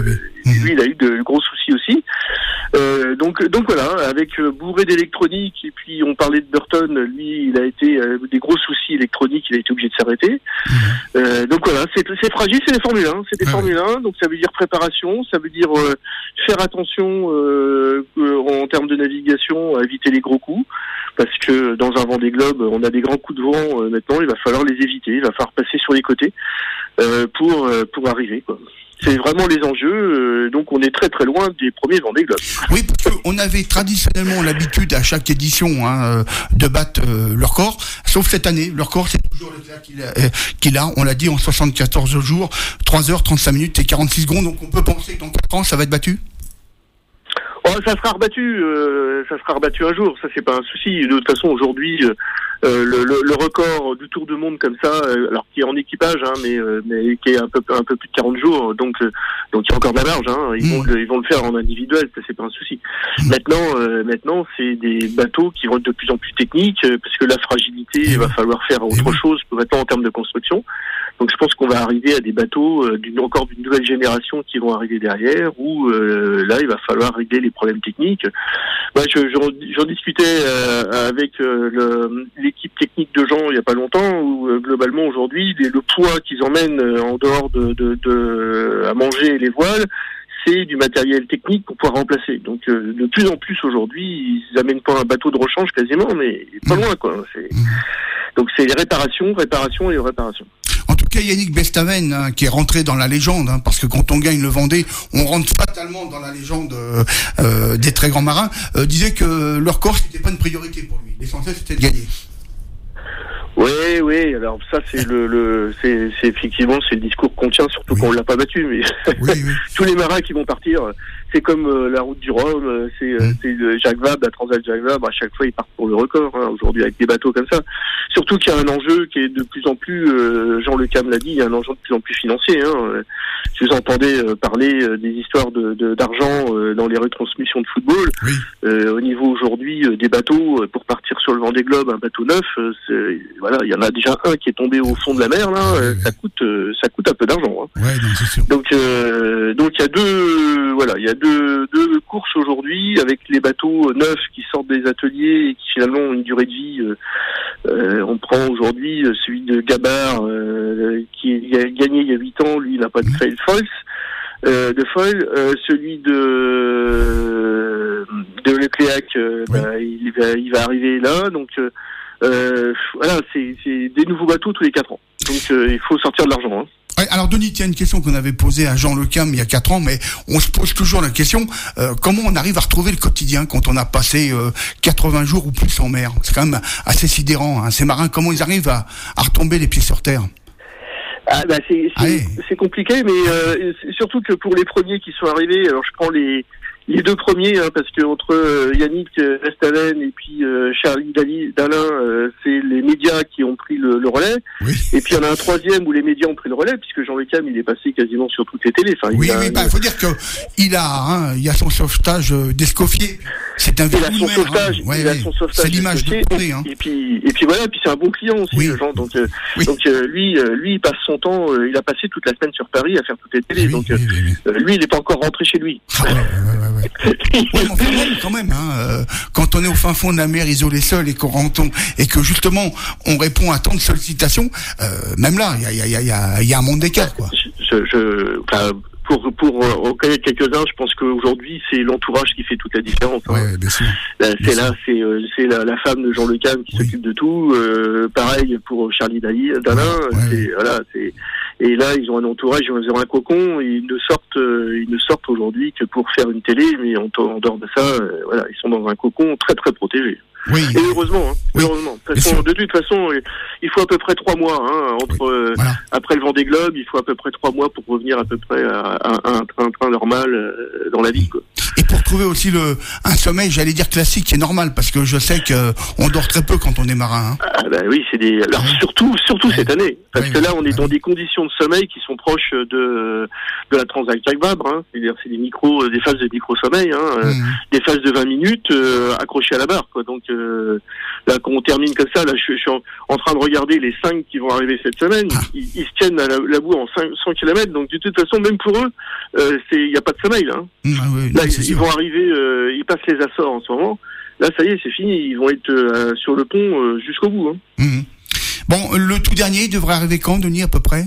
Speaker 11: Mmh. Lui, il a eu de gros soucis aussi. Euh, donc, donc voilà, avec euh, bourré d'électronique, et puis on parlait de Burton, lui, il a été euh, des gros soucis électroniques, il a été obligé de s'arrêter. Mmh. Euh, donc voilà, c'est, c'est fragile, c'est les Formule un, c'est des ah Formule un, donc ça veut dire préparation, ça veut dire euh, faire attention euh, en termes de navigation, à éviter les gros coups, parce que dans un Vendée Globe, on a des grands coups de vent euh, maintenant, il va falloir les éviter, il va falloir passer sur les côtés euh, pour euh, pour arriver, quoi. C'est vraiment les enjeux, euh, donc on est très très loin des premiers Vendée Globe.
Speaker 6: Oui, parce qu'on avait traditionnellement l'habitude à chaque édition hein, de battre euh, leur record, sauf cette année, leur record c'est toujours le cas qu'il a, euh, qu'il a, on l'a dit en soixante-quatorze jours, trois heures, trente-cinq minutes et quarante-six secondes, donc on peut penser que dans quatre ans ça va être battu.
Speaker 11: Oh, ça sera rebattu, euh, ça sera rebattu un jour, ça c'est pas un souci. De toute façon, aujourd'hui, euh, le, le, le record du Tour du Monde comme ça, euh, alors qui est en équipage, hein, mais, euh, mais qui est un peu un peu plus de quarante jours, donc euh, donc il y a encore de la marge. Hein, ils mmh. vont le, ils vont le faire en individuel, ça c'est pas un souci. Mmh. Maintenant, euh, maintenant, c'est des bateaux qui vont être de plus en plus techniques, euh, parce que la fragilité, il va falloir faire autre chose, maintenant en termes de construction. Donc je pense qu'on va arriver à des bateaux euh, d'une, encore d'une nouvelle génération qui vont arriver derrière, où euh, là il va falloir régler les problèmes techniques. Moi, je, j'en, j'en discutais euh, avec euh, le, l'équipe technique de Jean il y a pas longtemps, où euh, globalement aujourd'hui les, le poids qu'ils emmènent euh, en dehors de, de, de à manger les voiles, c'est du matériel technique pour pouvoir remplacer. Donc euh, de plus en plus aujourd'hui, ils amènent pas un bateau de rechange quasiment, mais pas loin quoi. C'est... Donc c'est les réparations, réparations et réparations.
Speaker 6: En tout cas, Yannick Bestaven, hein, qui est rentré dans la légende, hein, parce que quand on gagne le Vendée, on rentre fatalement dans la légende euh, euh, des très grands marins, euh, disait que leur corps, c'était pas une priorité pour lui. L'essentiel, c'était de gagner.
Speaker 11: Oui, oui. Alors ça, c'est le, le c'est, c'est effectivement, c'est le discours qu'on tient, surtout oui. qu'on l'a pas battu. Mais oui, oui. tous les marins qui vont partir, c'est comme euh, la route du Rhum, euh, c'est, euh, mmh. c'est euh, Jacques Vabre, la Transat Jacques Vabre. À chaque fois, ils partent pour le record. Hein, aujourd'hui, avec des bateaux comme ça. Surtout qu'il y a un enjeu qui est de plus en plus, euh, Jean Le Cam l'a dit, il y a un enjeu de plus en plus financier. Hein. Je vous entendais euh, parler euh, des histoires de, de d'argent euh, dans les retransmissions de football. Oui. Euh, au niveau aujourd'hui euh, des bateaux, euh, pour partir sur le Vendée Globe, un bateau neuf, euh, c'est, voilà, il y en a déjà un qui est tombé au fond de la mer là. Euh, ça coûte, euh, ça coûte un peu d'argent. Hein.
Speaker 6: Ouais, non, c'est sûr.
Speaker 11: Donc, euh, donc il y a deux, voilà, il y a deux, deux courses aujourd'hui avec les bateaux neufs qui sortent des ateliers et qui finalement ont une durée de vie. Euh, euh, on prend aujourd'hui euh, celui de Gabard euh, qui a gagné il y a huit ans, lui il n'a pas de fail foils, euh, de foil, euh, celui de de Lecléac, euh, oui. bah, il va il va arriver là, donc euh, euh, voilà, c'est, c'est des nouveaux bateaux tous les quatre ans, donc euh, il faut sortir de l'argent. Hein.
Speaker 6: Ouais, alors Denis, il y a une question qu'on avait posée à Jean Le Cam il y a quatre ans, mais on se pose toujours la question, euh, comment on arrive à retrouver le quotidien quand on a passé euh, quatre-vingts jours ou plus en mer? C'est quand même assez sidérant, hein. Ces marins, comment ils arrivent à, à retomber les pieds sur terre?
Speaker 11: Ah bah c'est, c'est, c'est compliqué, mais euh, c'est surtout que pour les premiers qui sont arrivés, alors je prends les les deux premiers, hein, parce que entre euh, Yannick Bestaven et puis euh, Charlie Dali, Dalin, euh, c'est les médias qui ont pris le, le relais. Oui. Et puis il y en a un troisième où les médias ont pris le relais, puisque Jean Le Cam il est passé quasiment sur toutes les télés. Enfin,
Speaker 6: oui,
Speaker 11: il a,
Speaker 6: oui, bah il faut dire que il a, hein, il y a son sauvetage euh, d'Escoffier. C'est un
Speaker 11: il a son
Speaker 6: mer,
Speaker 11: sauvetage,
Speaker 6: hein. Ouais,
Speaker 11: il a
Speaker 6: ouais.
Speaker 11: son sauvetage.
Speaker 6: C'est l'image de Condé, hein.
Speaker 11: Et puis et puis voilà, puis c'est un bon client aussi, oui. Jean. Donc euh, oui. donc euh, lui euh, lui il passe son temps, euh, il a passé toute la semaine sur Paris à faire toutes les télés. Oui, donc oui, oui, oui. Euh, lui il n'est pas encore rentré chez lui.
Speaker 6: Ah, ouais, ouais, ouais, ouais. Ouais, mais enfin, même, quand même, hein, euh, quand on est au fin fond de la mer, isolé seul, et qu'on rentre, et que justement on répond à tant de sollicitations, euh, même là, il y a, y a, y a, y a un monde d'écart, quoi.
Speaker 11: Je, je, enfin, pour pour en connaître quelques-uns, je pense qu'aujourd'hui c'est l'entourage qui fait toute la différence. Hein.
Speaker 6: Ouais, bien sûr.
Speaker 11: Là,
Speaker 6: bien
Speaker 11: c'est sûr. là, c'est euh, c'est la, la femme de Jean Le Cam qui oui. s'occupe de tout. Euh, pareil pour Charlie Dali, Dalin. Ouais, ouais, c'est ouais. voilà, c'est. Et là, ils ont un entourage, ils ont un cocon, et ils ne sortent, euh, ils ne sortent aujourd'hui que pour faire une télé, mais en, en dehors de ça, euh, voilà, ils sont dans un cocon très très protégé.
Speaker 6: Oui.
Speaker 11: Et heureusement, hein,
Speaker 6: oui.
Speaker 11: heureusement. De toute, façon, de toute façon, il faut à peu près trois mois, hein, entre oui. euh, voilà. après le Vendée Globe, il faut à peu près trois mois pour revenir à peu près à, à, à un train, train normal euh, dans la vie, quoi.
Speaker 6: Et pour trouver aussi le un sommeil, j'allais dire classique, qui est normal, parce que je sais que on dort très peu quand on est marin. Hein.
Speaker 11: Ah bah oui, c'est des. Alors surtout, surtout ouais. cette année, parce ouais. que là, on est ouais. dans des conditions de sommeil qui sont proches de de la Transat Jacques Vabre, hein. C'est-à-dire c'est des micros, des phases de micro-sommeil, hein, mmh. des phases de vingt minutes euh, accrochées à la barre, quoi. Donc euh, là, quand on termine comme ça, là, je, je suis en, en train de regarder les cinq qui vont arriver cette semaine. Ils, ils se tiennent à la, la boue en cent kilomètres, donc de toute façon, même pour eux, euh, c'est il y a pas de sommeil, là. Hein. Mmh, oui, là, ils, ils vont arriver, euh, ils passent les Açores en ce moment. Là, ça y est, c'est fini. Ils vont être euh, sur le pont euh, jusqu'au bout. Hein.
Speaker 6: Mmh. Bon, le tout dernier devrait arriver quand, Denis, à peu près?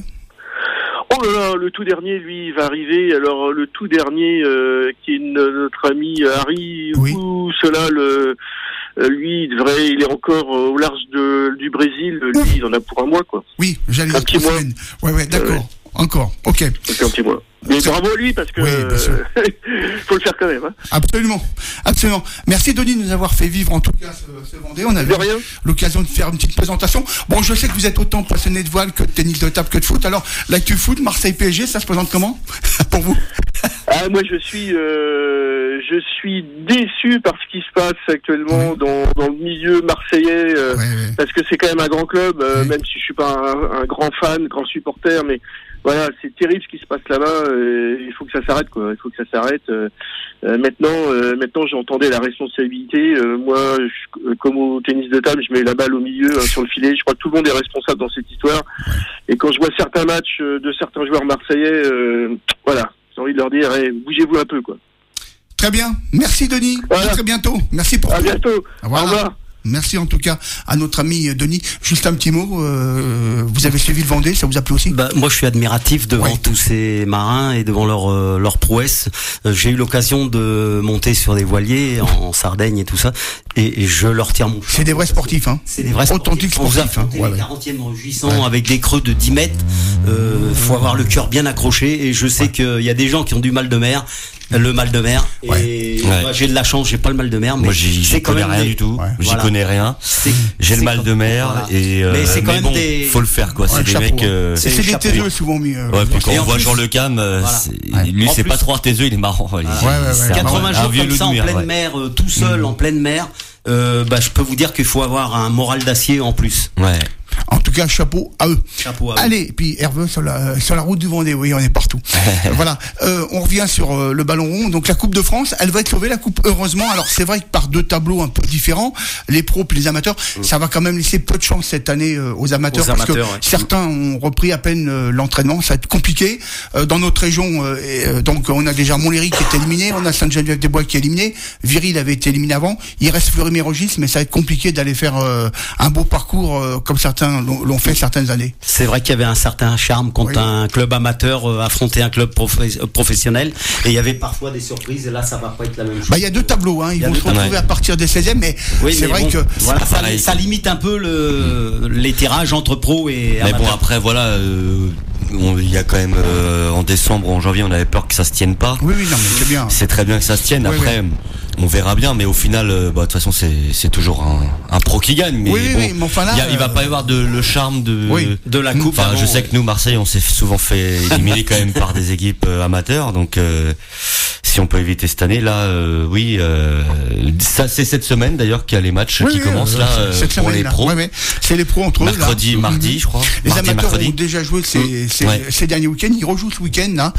Speaker 11: Oh là là, le tout dernier, lui, il va arriver. Alors, le tout dernier, euh, qui est notre ami Harry, oui. ou cela, le, euh, lui, il devrait, il est encore au large de, du Brésil. Lui, il en a pour un mois, quoi.
Speaker 6: Oui, j'allais dire trois semaines. Ouais, ouais, d'accord. Euh, ouais. Encore, ok.
Speaker 11: C'est un petit mois. Mais bravo à lui, parce que oui, euh, faut le faire quand même. Hein.
Speaker 6: Absolument, absolument. Merci Denis de nous avoir fait vivre en tout cas ce, ce Vendée. On avait l'occasion de faire une petite présentation. Bon, je sais que vous êtes autant passionné de voile que de tennis de table que de foot. Alors, l'actu foot, Marseille P S G, ça se présente comment pour vous?
Speaker 11: Ah, moi, je suis, euh, je suis déçu par ce qui se passe actuellement oui. dans, dans le milieu marseillais, euh, oui, oui. parce que c'est quand même un grand club, euh, oui. même si je suis pas un, un grand fan, grand supporter, mais voilà, c'est terrible ce qui se passe là-bas. Euh, il faut que ça s'arrête, quoi. Il faut que ça s'arrête. Euh, euh, maintenant, euh, maintenant, j'entendais la responsabilité. Euh, moi, je, comme au tennis de table, je mets la balle au milieu, hein, sur le filet. Je crois que tout le monde est responsable dans cette histoire. Et quand je vois certains matchs euh, de certains joueurs marseillais, euh, voilà, j'ai envie de leur dire, hey, bougez-vous un peu, quoi.
Speaker 6: Très bien. Merci, Denis. Voilà. À très bientôt. Merci pour
Speaker 11: à tout. À bientôt.
Speaker 6: Voilà.
Speaker 11: Au revoir.
Speaker 6: Merci en tout cas à notre ami Denis. Juste un petit mot, euh, vous avez suivi le Vendée, ça vous a plu aussi?
Speaker 8: Bah, moi je suis admiratif devant ouais. tous ces marins et devant leur, euh, leur prouesse. Euh, j'ai eu l'occasion de monter sur des voiliers en, en Sardaigne et tout ça, et, et je leur tire mon chapeau.
Speaker 6: C'est des vrais sportifs, hein.
Speaker 8: C'est des vrais
Speaker 6: authentiques sportifs. sportifs hein.
Speaker 8: Ouais, les quarantième rugissants ouais. avec des creux de dix mètres, euh, faut avoir le cœur bien accroché, et je sais ouais. qu'il y a des gens qui ont du mal de mer. Le mal de mer,
Speaker 6: ouais.
Speaker 8: et
Speaker 7: ouais.
Speaker 8: moi, j'ai de la chance, j'ai pas le mal de mer, mais
Speaker 7: moi j'y, j'y connais rien des... du tout, ouais. j'y voilà. connais rien, c'est, j'ai le mal comme... de mer, voilà. et euh,
Speaker 8: mais c'est quand
Speaker 7: mais
Speaker 8: même
Speaker 7: bon,
Speaker 8: des...
Speaker 7: faut le faire quoi, ouais, c'est des
Speaker 6: chapeau,
Speaker 7: mecs, euh...
Speaker 6: c'est, c'est des taiseux souvent mis. Euh,
Speaker 7: ouais, puis quand on voit
Speaker 6: plus...
Speaker 7: Jean Le Cam, euh,
Speaker 6: voilà.
Speaker 7: lui c'est pas trop taiseux, il est marrant.
Speaker 6: Ouais, ouais, ouais,
Speaker 8: quatre-vingts jours comme ça en pleine mer, tout seul en pleine mer, bah je peux vous dire qu'il faut avoir un moral d'acier en plus.
Speaker 7: Ouais.
Speaker 6: En tout cas, chapeau à eux.
Speaker 8: Chapeau à eux.
Speaker 6: Allez, et puis Hervé, sur la, sur la route du Vendée, oui, on est partout. Voilà, euh, on revient sur euh, le ballon rond. Donc la Coupe de France, elle va être sauvée, la Coupe, heureusement. Alors c'est vrai que par deux tableaux un peu différents, les pros et les amateurs, mmh. ça va quand même laisser peu de chance cette année euh, aux amateurs. Aux parce amateurs, que ouais. certains ont repris à peine euh, l'entraînement, ça va être compliqué. Euh, dans notre région, euh, et, euh, donc on a déjà Montlhéry qui est éliminé, on a Sainte-Geneviève-des-Bois qui est éliminé, Viril avait été éliminé avant, il reste Fleury-Mérogis, mais ça va être compliqué d'aller faire euh, un beau parcours euh, comme certains l'ont, l'ont fait certaines années.
Speaker 8: C'est vrai qu'il y avait un certain charme quand oui. un club amateur euh, affrontait un club prof- professionnel, et il y avait parfois des surprises, et là ça va pas être la même chose.
Speaker 6: Bah il y a deux tableaux, hein, ils vont se retrouver ouais. à partir des seizièmes, mais oui, c'est mais vrai bon, que
Speaker 8: voilà, ça, ça limite un peu le, les tirages entre pros et amateurs.
Speaker 7: Mais bon après voilà, euh, il y a quand même euh, en décembre, en janvier, on avait peur que ça se tienne pas.
Speaker 6: Oui oui non mais c'est bien.
Speaker 7: C'est très bien que ça se tienne.
Speaker 6: Oui,
Speaker 7: après. Oui. On verra bien, mais au final, euh, bah, de toute façon, c'est, c'est toujours un, un pro qui gagne. Mais
Speaker 6: oui,
Speaker 7: bon,
Speaker 6: oui, mais enfin là,
Speaker 7: y a, il va pas y avoir de, le charme de,
Speaker 6: oui,
Speaker 8: de la coupe.
Speaker 7: Enfin, je sais que nous, Marseille, on s'est souvent fait éliminer quand même par des équipes euh, amateurs. Donc, euh, si on peut éviter cette année, là, euh, oui, euh, ça, c'est cette semaine d'ailleurs qu'il y a les matchs oui, qui oui, commencent euh, là euh, pour les pros.
Speaker 6: Ouais, c'est les pros entre eux.
Speaker 7: Mercredi,
Speaker 6: là.
Speaker 7: mardi, je crois.
Speaker 6: Les
Speaker 7: mardi,
Speaker 6: amateurs
Speaker 7: mercredi.
Speaker 6: ont déjà joué ces, mmh. ces,
Speaker 7: ouais.
Speaker 6: ces derniers week-ends. Ils rejouent ce week-end là.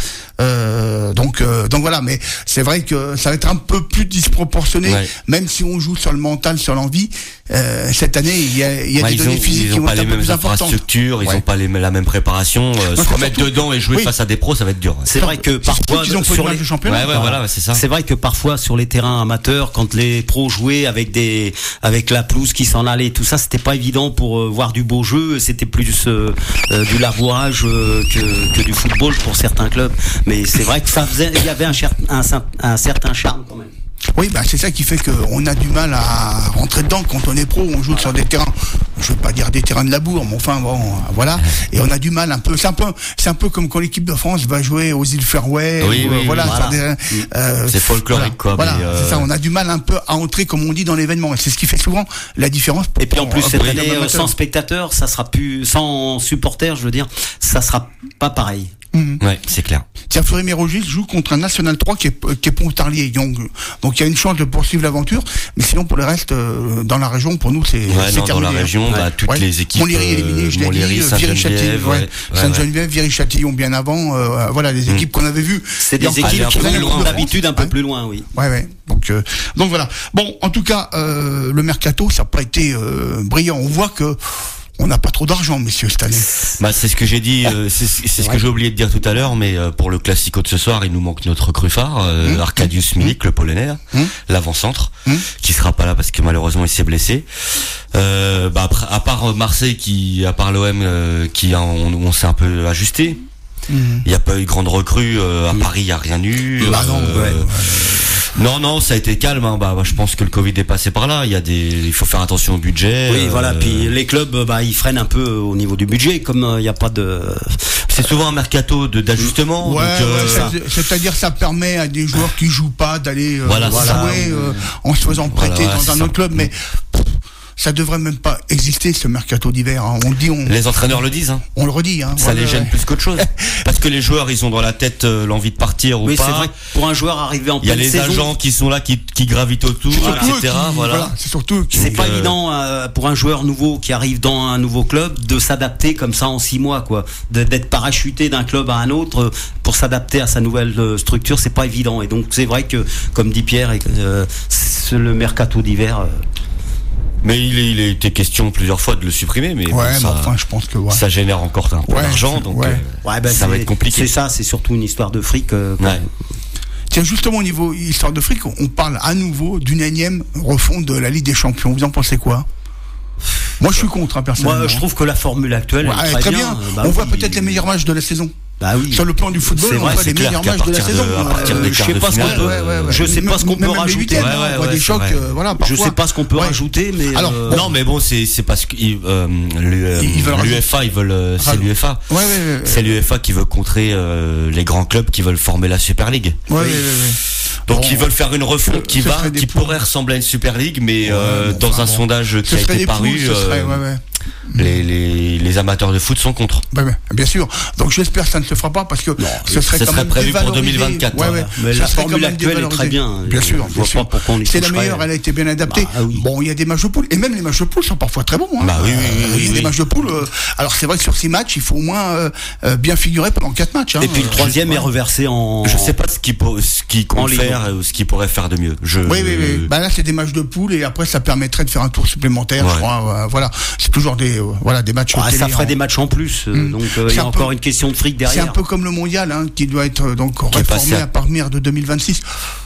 Speaker 6: Euh, donc, euh, donc voilà. Mais c'est vrai que ça va être un peu plus disproportionné. Ouais. Même si on joue sur le mental, sur l'envie, euh, cette année il y a, il y a ouais, des données ont, physiques qui vont être un peu plus importantes.
Speaker 7: Ils n'ont pas les mêmes infrastructures, ils n'ont pas les, la même préparation. Euh, se remettre surtout, dedans et jouer oui. face à des pros, ça va être dur.
Speaker 8: C'est vrai que parfois
Speaker 6: ils ont
Speaker 8: sur les
Speaker 6: championnats.
Speaker 7: Ouais, ouais, voilà, ouais, c'est ça.
Speaker 8: C'est vrai que parfois sur les terrains amateurs, quand les pros jouaient avec des, avec la pelouse qui s'en allait, tout ça, c'était pas évident pour euh, voir du beau jeu. C'était plus euh, euh, du labourage euh, que, que du football pour certains clubs. Mais c'est vrai que ça faisait, il y avait un, un, un certain charme quand même.
Speaker 6: Oui, bah c'est ça qui fait qu'on a du mal à rentrer dedans quand on est pro. On joue sur des terrains, je veux pas dire des terrains de labour, mais enfin bon, voilà. Et on a du mal un peu. C'est un peu, c'est un peu comme quand l'équipe de France va jouer aux îles Faroé.
Speaker 7: Oui,
Speaker 6: ou,
Speaker 7: oui,
Speaker 6: voilà,
Speaker 7: voilà.
Speaker 6: Des, euh,
Speaker 7: c'est folklorique
Speaker 6: voilà,
Speaker 7: quoi.
Speaker 6: Voilà,
Speaker 7: mais euh...
Speaker 6: c'est ça. On a du mal un peu à entrer, comme on dit, dans l'événement. Et c'est ce qui fait souvent la différence.
Speaker 8: Et puis en plus cette année, sans spectateurs, ça sera plus, sans supporters, je veux dire, ça sera pas pareil.
Speaker 7: Mmh. Ouais, c'est clair.
Speaker 6: tiens, Fleury-Mérogis joue contre un National trois qui est, qui est Pontarlier. Donc, donc il y a une chance de poursuivre l'aventure. Mais sinon, pour le reste, euh, dans la région, pour nous, c'est,
Speaker 7: ouais,
Speaker 6: c'est
Speaker 7: non,
Speaker 6: terminé.
Speaker 7: Dans la région, bah, toutes ouais. les équipes.
Speaker 6: Montlhéry éliminé, je l'ai dit. Viry-Châtillon, ouais. ouais, Sainte-Geneviève, ouais. Viry-Châtillon bien avant. Euh, voilà, les équipes mmh. qu'on avait vues.
Speaker 8: C'est des équipes qui vont d'habitude un peu plus loin, oui.
Speaker 6: Ouais, ouais. Donc, euh, donc voilà. Bon, en tout cas, euh, le mercato, ça n'a pas été euh, brillant. On voit que on n'a pas trop d'argent, messieurs, cette année.
Speaker 7: Bah, c'est ce que j'ai dit, euh, c'est, c'est ce ouais. que j'ai oublié de dire tout à l'heure, mais euh, pour le Classico de ce soir, il nous manque notre recrue phare, euh, mmh. Arkadiusz Milik, mmh. le Polonais, mmh. l'avant-centre, mmh. qui sera pas là parce que malheureusement il s'est blessé. Euh, bah, après, à part Marseille, qui, à part l'O M, euh, qui on, on s'est un peu ajusté. Il mmh. n'y a pas eu grande recrue, euh, à mmh. Paris il n'y a rien eu.
Speaker 6: Bah, non,
Speaker 7: euh,
Speaker 6: ouais.
Speaker 7: non, non, ça a été calme. Hein. Bah, bah, je pense que le Covid est passé par là. Il y a des, il faut faire attention au budget.
Speaker 8: Oui, euh, voilà. Puis les clubs, bah, ils freinent un peu au niveau du budget, comme il euh, n'y a pas de.
Speaker 7: C'est souvent un mercato de d'ajustement.
Speaker 6: Ouais,
Speaker 7: donc, euh,
Speaker 6: ouais ça. C'est-à-dire ça permet à des joueurs qui jouent pas d'aller euh,
Speaker 7: voilà,
Speaker 6: jouer euh, en se faisant prêter voilà, dans un autre ça. club, mais. Ça devrait même pas exister, ce mercato d'hiver. Hein. On le dit, on.
Speaker 7: Les entraîneurs le disent. Hein.
Speaker 6: On le redit. Hein.
Speaker 7: Ça ouais, les gêne ouais. plus qu'autre chose. Parce que les joueurs, ils ont dans la tête euh, l'envie de partir ou
Speaker 8: oui,
Speaker 7: pas.
Speaker 8: C'est vrai que pour un joueur arrivé en pleine saison.
Speaker 7: Il y a les saison, agents qui sont là, qui, qui gravitent autour,
Speaker 8: voilà.
Speaker 7: et cetera.
Speaker 6: Qui,
Speaker 7: voilà.
Speaker 6: voilà. C'est surtout.
Speaker 8: Qui, c'est pas euh... évident euh, pour un joueur nouveau qui arrive dans un nouveau club de s'adapter comme ça en six mois, quoi. De, d'être parachuté d'un club à un autre euh, pour s'adapter à sa nouvelle euh, structure, c'est pas évident. Et donc c'est vrai que, comme dit Pierre, euh, c'est le mercato d'hiver. Euh,
Speaker 7: Mais il, est, il a été question plusieurs fois de le supprimer, mais,
Speaker 6: ouais,
Speaker 7: bon,
Speaker 6: mais
Speaker 7: ça,
Speaker 6: enfin, je pense que ouais.
Speaker 7: ça génère encore un peu
Speaker 6: ouais,
Speaker 7: d'argent, donc
Speaker 6: ouais.
Speaker 7: Euh,
Speaker 8: ouais, ben
Speaker 7: ça va être compliqué.
Speaker 8: C'est ça, c'est surtout une histoire de fric. Euh,
Speaker 7: ouais.
Speaker 6: Tiens, justement au niveau histoire de fric, on parle à nouveau d'une énième refonte de la Ligue des Champions. Vous en pensez quoi ? Moi, je suis contre, hein, personnellement.
Speaker 8: Moi, je trouve que la formule actuelle
Speaker 6: ouais,
Speaker 8: est très,
Speaker 6: très
Speaker 8: bien.
Speaker 6: bien.
Speaker 8: Bah,
Speaker 6: on
Speaker 8: oui,
Speaker 6: voit peut-être les meilleurs matchs de la saison.
Speaker 8: Bah oui.
Speaker 6: Sur le plan du football,
Speaker 8: c'est
Speaker 6: on
Speaker 8: vrai,
Speaker 6: voit les meilleurs matchs de la saison.
Speaker 8: Je sais pas ce qu'on peut, ouais, ouais, ouais. je sais pas ce qu'on peut rajouter.
Speaker 6: Ouais, ouais, ouais, des chocs, euh, voilà.
Speaker 8: Je sais pas ce qu'on peut ouais. rajouter, mais
Speaker 7: alors euh... non, mais bon, c'est c'est parce que euh, l'UEFA, ils veulent, c'est l'UEFA.
Speaker 6: Ouais, ouais, ouais.
Speaker 7: C'est l'UEFA qui veut contrer euh, les grands clubs qui veulent former la Super League.
Speaker 6: Ouais, ouais, ouais.
Speaker 7: Donc bon, ils veulent faire une refonte qui va, qui pourrait ressembler à une Super League, mais euh, ouais, bon, dans un bon. sondage qui a été paru. Les, les, les amateurs de foot sont contre.
Speaker 6: Bah, bah, bien sûr. Donc j'espère que ça ne se fera pas parce que
Speaker 7: non,
Speaker 6: ce serait,
Speaker 7: ce
Speaker 6: quand
Speaker 7: serait
Speaker 6: même
Speaker 7: prévu pour deux mille vingt-quatre.
Speaker 6: Ouais, ouais.
Speaker 8: Mais la formule actuelle est très bien.
Speaker 6: Bien sûr. Bien sûr. C'est la meilleure, elle a été bien adaptée. Bah, oui. Bon, il y a des matchs de poule et même les matchs de poule sont parfois très bons. Hein.
Speaker 7: Bah oui, oui, oui,
Speaker 6: oui, oui. Les matchs de poule. Euh, alors c'est vrai que sur six matchs, il faut au moins euh, euh, bien figurer pendant quatre matchs. Hein.
Speaker 8: Et puis le troisième est reversé en.
Speaker 7: Je sais pas ce qu'il ce qu'il compte faire ou ce qu'il pourrait faire de mieux. Je.
Speaker 6: Oui, oui, oui. Bah là, c'est des matchs de poule et après ça permettrait de faire un tour supplémentaire. Je crois. Voilà. C'est toujours des voilà des matchs.
Speaker 8: Ah, ça ferait en... des matchs en plus, euh, mmh. donc euh, il y a encore peu, une question de fric derrière.
Speaker 6: C'est un peu comme le mondial, hein, qui doit être donc qui réformé à... à partir de deux mille vingt-six.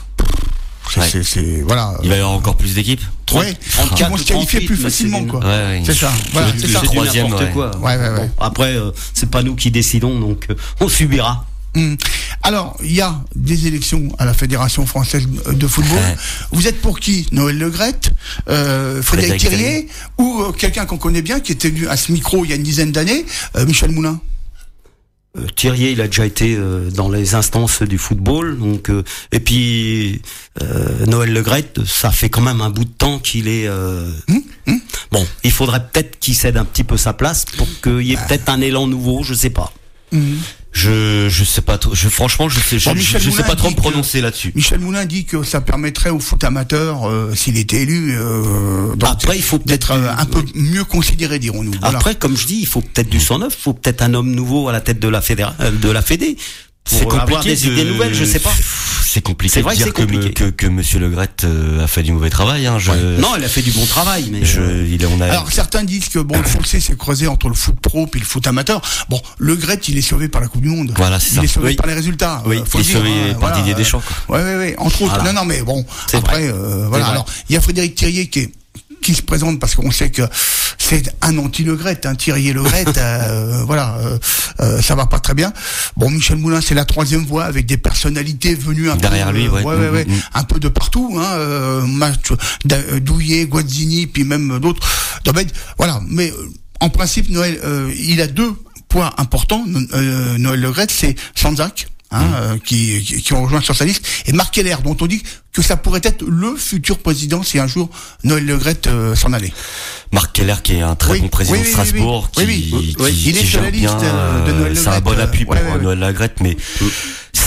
Speaker 6: C'est, ouais. c'est, c'est voilà.
Speaker 7: Il va y avoir encore plus d'équipes.
Speaker 6: Ouais. Qui vont se qualifier plus facilement, quoi.
Speaker 7: Ouais, ouais.
Speaker 6: C'est ça. Voilà,
Speaker 7: c'est,
Speaker 6: c'est ça.
Speaker 7: Le troisième,
Speaker 8: n'importe quoi.
Speaker 6: Ouais, ouais, ouais.
Speaker 8: Bon, après, euh, c'est pas nous qui décidons, donc euh, on subira.
Speaker 6: Mmh. Alors, il y a des élections à la Fédération française de football. Ouais. Vous êtes pour qui ? Noël Le Graët, euh, Frédéric, Frédéric Thirier, ou euh, quelqu'un qu'on connaît bien, qui était venu à ce micro il y a une dizaine d'années, euh, Michel Moulin ?
Speaker 8: euh, Thirier, il a déjà été euh, dans les instances du football, donc euh, et puis euh, Noël Le Graët, ça fait quand même un bout de temps qu'il est. Euh, mmh, mmh. Bon, il faudrait peut-être qu'il cède un petit peu sa place pour qu'il y ait bah. peut-être un élan nouveau, je sais pas.
Speaker 6: Mmh.
Speaker 7: Je je sais pas trop. Je franchement je sais je, bon, je, je sais pas trop me prononcer là-dessus.
Speaker 6: Michel Moulin dit que ça permettrait au foot amateur, euh, s'il était élu, euh,
Speaker 8: après il faut
Speaker 6: d'être
Speaker 8: peut-être
Speaker 6: un peu mieux considéré, dirons-nous.
Speaker 8: Voilà. Après, comme je dis, il faut peut-être du sang neuf, il faut peut-être un homme nouveau à la tête de la fédéra... de la Fédé.
Speaker 7: C'est compliqué
Speaker 8: des idées
Speaker 7: de...
Speaker 8: nouvelles, je sais pas.
Speaker 7: C'est compliqué
Speaker 8: c'est vrai
Speaker 7: de dire
Speaker 8: que,
Speaker 7: que, que, que Monsieur Le Graët euh, a fait du mauvais travail. Hein. Je...
Speaker 8: Ouais. Non, il a fait du bon travail. Mais
Speaker 7: je,
Speaker 8: euh...
Speaker 7: il, on a...
Speaker 6: Alors certains disent que bon, le fossé s'est creusé entre le foot pro et le foot amateur. Bon, Le Graët, il est sauvé par la Coupe du Monde.
Speaker 7: Voilà, c'est
Speaker 6: il
Speaker 7: ça.
Speaker 6: est sauvé
Speaker 7: oui.
Speaker 6: par les résultats.
Speaker 7: Oui,
Speaker 6: euh, faut
Speaker 7: il est
Speaker 6: dire,
Speaker 7: sauvé
Speaker 6: hein,
Speaker 7: par
Speaker 6: voilà,
Speaker 7: Didier Deschamps.
Speaker 6: Quoi. Ouais, ouais, ouais. Entre autres.
Speaker 8: Voilà.
Speaker 6: Non, non, mais bon.
Speaker 8: C'est
Speaker 6: après, euh, voilà. Alors, il y a Frédéric Thirier qui est qui se présente parce qu'on sait que c'est un anti-Le Graët, un Thirier Le Graët, euh, voilà, euh, euh, ça va pas très bien. Bon, Michel Moulin, c'est la troisième voie avec des personnalités venues un
Speaker 7: derrière
Speaker 6: peu,
Speaker 7: lui, ouais,
Speaker 6: ouais, ouais, ouais,
Speaker 7: mmh, mmh.
Speaker 6: un peu de partout, hein, euh, match Douillet, Guazzini, puis même d'autres. Donc, voilà, mais en principe, Noël, euh, il a deux points importants. Euh, Noël Le Graët, c'est Sanzac. Hein, mmh. euh, qui, qui, qui ont rejoint sur sa liste, et Marc Keller, dont on dit que ça pourrait être le futur président si un jour Noël Le Graët euh, s'en allait.
Speaker 7: Marc Keller, qui est un très
Speaker 6: oui,
Speaker 7: bon président
Speaker 6: oui,
Speaker 7: de Strasbourg,
Speaker 6: oui, oui, oui,
Speaker 7: qui,
Speaker 6: oui,
Speaker 7: qui,
Speaker 6: il est
Speaker 7: qui
Speaker 6: sur la liste
Speaker 7: bien,
Speaker 6: de Noël Le Graët.
Speaker 7: C'est un bon appui pour
Speaker 6: ouais, ouais,
Speaker 7: Noël Le Graët, mais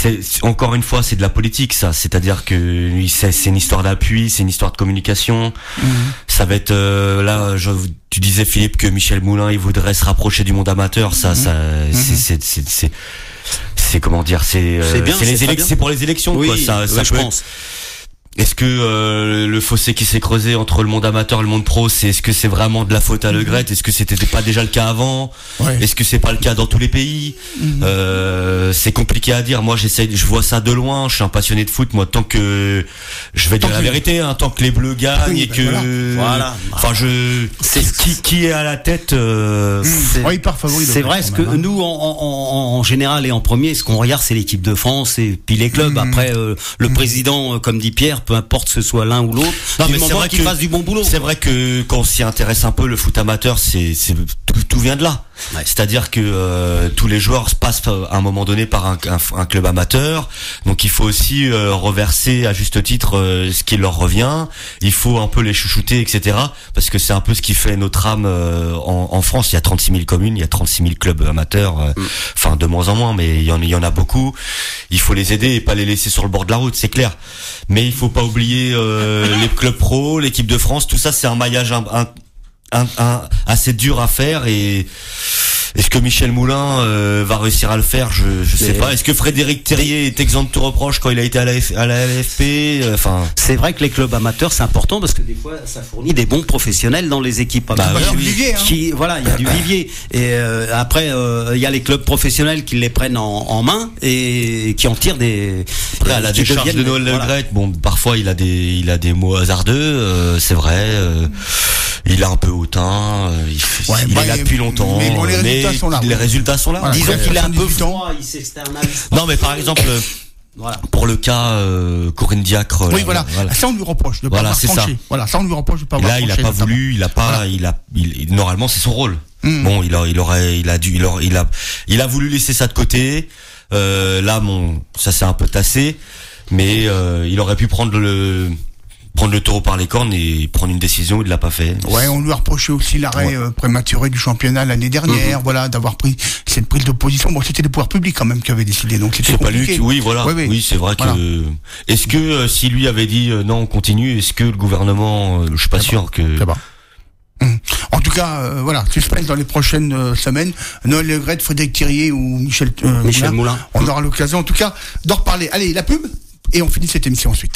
Speaker 7: c'est, encore une fois, c'est de la politique, ça. C'est-à-dire que c'est, c'est une histoire d'appui, c'est une histoire de communication. Mmh. Ça va être euh, là. Je, tu disais, Philippe, que Michel Moulin, il voudrait se rapprocher du monde amateur. Ça, mmh. ça, mmh. c'est, c'est, c'est, c'est, c'est comment dire, c'est, euh,
Speaker 8: c'est bien,
Speaker 7: c'est, les
Speaker 8: c'est,
Speaker 7: élec- c'est pour les élections,
Speaker 8: oui,
Speaker 7: quoi. Ça, ça
Speaker 8: oui, je pense.
Speaker 7: Est-ce que euh, le fossé qui s'est creusé entre le monde amateur et le monde pro, c'est est-ce que c'est vraiment de la faute à Le Gret? Est-ce que c'était pas déjà le cas avant? ouais. Est-ce que c'est pas le cas dans tous les pays? mmh. euh, C'est compliqué à dire. Moi, j'essaie, je vois ça de loin. Je suis un passionné de foot. Moi, tant que je vais tant dire la vérité, hein, tant que les Bleus gagnent oui, et ben que
Speaker 8: voilà.
Speaker 7: Enfin, je c'est qui qui est à la tête. Euh,
Speaker 6: c'est, ouais, il part favori.
Speaker 8: C'est vrai. Ce que hein. nous, en, en, en général et en premier, ce qu'on regarde, c'est l'équipe de France et puis les clubs. mmh. Après, euh, le mmh. président, comme dit Pierre, peu importe que ce soit l'un ou l'autre, non, mais c'est vrai qu'il fasse du bon boulot.
Speaker 7: C'est vrai que quand on s'y intéresse un peu, le foot amateur, c'est, c'est tout, tout vient de là. Ouais. C'est-à-dire que euh, tous les joueurs passent à un moment donné par un, un, un club amateur, donc il faut aussi euh, reverser à juste titre euh, ce qui leur revient. Il faut un peu les chouchouter, et cetera. Parce que c'est un peu ce qui fait notre âme euh, en, en France. Il y a trente-six mille communes, il y a trente-six mille clubs amateurs, euh, mm. enfin de moins en moins, mais il y en, il y en a beaucoup. Il faut les aider et pas les laisser sur le bord de la route, c'est clair. Mais il faut pas oublier euh, les clubs pro, l'équipe de France, tout ça, c'est un maillage un, un Un, un, assez dur à faire et est-ce que Michel Moulin euh, va réussir à le faire? Je, je sais pas. Est-ce que Frédéric Terrier est exempt de tout reproche quand il a été à la, F, à la L F P? Enfin,
Speaker 8: c'est vrai que les clubs amateurs c'est important parce que des fois ça fournit des bons professionnels dans les équipes.
Speaker 6: Bah, bah, oui. vivier, hein.
Speaker 8: Qui voilà, il y a du vivier et euh, après il euh, y a les clubs professionnels qui les prennent en, en main et qui en tirent des.
Speaker 7: Après, à la décharge de Noël Le Gret, bon, parfois il a des, il a des mots hasardeux, euh, c'est vrai. Euh, il a un peu hautain, euh, il, ouais, il bah, est là depuis longtemps.
Speaker 6: Mais, bon, les résultats
Speaker 7: mais
Speaker 6: sont là.
Speaker 7: Les résultats sont là.
Speaker 6: Voilà,
Speaker 8: disons qu'il est un peu froid, il s'externalise.
Speaker 7: Non, mais par exemple. Voilà. Pour le cas euh, Corinne Diacre.
Speaker 6: Oui, là, voilà. voilà. Ça on lui reproche de pas
Speaker 7: voilà,
Speaker 6: avoir tranché. Voilà, ça on lui reproche de pas avoir
Speaker 7: tranché. Là, il a pas voulu, il a pas, voilà. il a, il, normalement c'est son rôle. Mmh. Bon, il a, il aurait, il a dû, il aurait, il a, il a voulu laisser ça de côté. Euh, là, mon, ça s'est un peu tassé, mais euh, il aurait pu prendre le. prendre le taureau par les cornes et prendre une décision, il l'a pas fait.
Speaker 6: Ouais, on lui a reproché aussi l'arrêt ouais. euh, prématuré du championnat l'année dernière, mmh. voilà, d'avoir pris cette prise de position. Bon, c'était les pouvoirs publics quand même qui avaient décidé, donc c'était
Speaker 7: c'est
Speaker 6: compliqué.
Speaker 7: Pas lui qui, oui, voilà, ouais, ouais. oui, c'est vrai voilà. que. Est-ce que euh, si lui avait dit euh, non, on continue, est-ce que le gouvernement, euh, je suis pas
Speaker 6: c'est
Speaker 7: sûr
Speaker 6: bon.
Speaker 7: que.
Speaker 6: C'est bon. Mmh. En tout cas, euh, voilà, suspense dans les prochaines euh, semaines. Noël Le Gret, Frédéric Thirier ou Michel, euh,
Speaker 8: Michel Moulin.
Speaker 6: Moulin. On mmh. aura l'occasion, en tout cas, d'en reparler. Allez, la pub et on finit cette émission ensuite.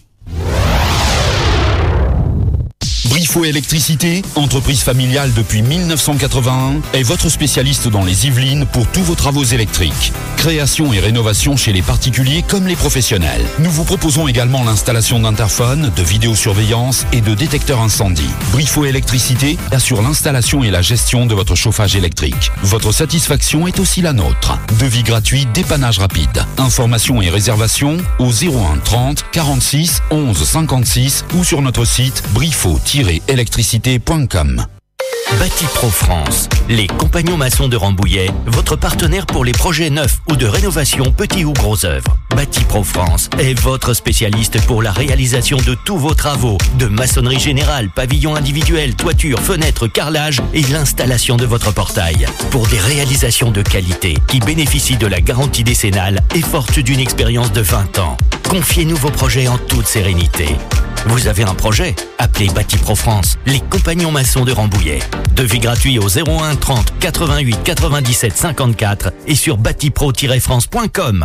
Speaker 12: Briffaut Électricité, entreprise familiale depuis mille neuf cent quatre-vingt-un, est votre spécialiste dans les Yvelines pour tous vos travaux électriques. Création et rénovation chez les particuliers comme les professionnels. Nous vous proposons également l'installation d'interphones, de vidéosurveillance et de détecteurs incendie. Briffaut Électricité assure l'installation et la gestion de votre chauffage électrique. Votre satisfaction est aussi la nôtre. Devis gratuit, dépannage rapide. Informations et réservations au zéro un trente quarante-six onze cinquante-six ou sur notre site briffaut tiret électricité point com.
Speaker 13: Bâti-Pro France, les compagnons maçons de Rambouillet, votre partenaire pour les projets neufs ou de rénovation petits ou gros œuvres. Bâti-Pro France est votre spécialiste pour la réalisation de tous vos travaux, de maçonnerie générale, pavillon individuel, toiture, fenêtres, carrelage et l'installation de votre portail. Pour des réalisations de qualité qui bénéficient de la garantie décennale et forte d'une expérience de vingt ans. Confiez-nous vos projets en toute sérénité. Vous avez un projet? Appelez Bâti-Pro France, les compagnons maçons de Rambouillet. Devis gratuit au zéro un trente quatre-vingt-huit quatre-vingt-dix-sept cinquante-quatre et sur bâtipro tiret france point com.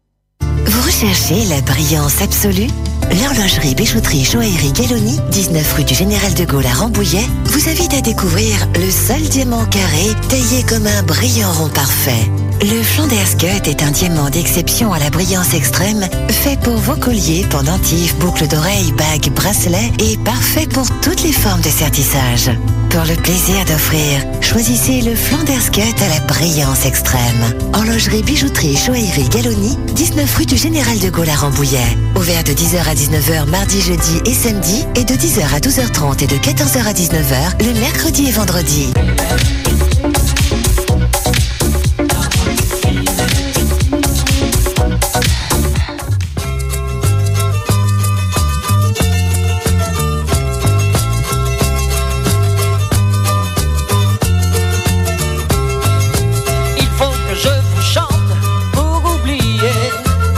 Speaker 14: Vous recherchez la brillance absolue? L'horlogerie bijouterie Joaillerie Galloni, dix-neuf rue du Général de Gaulle à Rambouillet, vous invite à découvrir le seul diamant carré taillé comme un brillant rond parfait. Le Flanders Cut est un diamant d'exception à la brillance extrême, fait pour vos colliers, pendentifs, boucles d'oreilles, bagues, bracelets et parfait pour toutes les formes de sertissage. Pour le plaisir d'offrir, choisissez le Flanders Cut à la brillance extrême. Horlogerie bijouterie Joaillerie Galloni, dix-neuf rue du Général de Gaulle à Rambouillet. Ouvert de dix heures à dix-neuf heures mardi, jeudi et samedi et de dix heures à douze heures trente et de quatorze heures à dix-neuf heures le mercredi et vendredi.
Speaker 15: Il faut que je vous chante pour oublier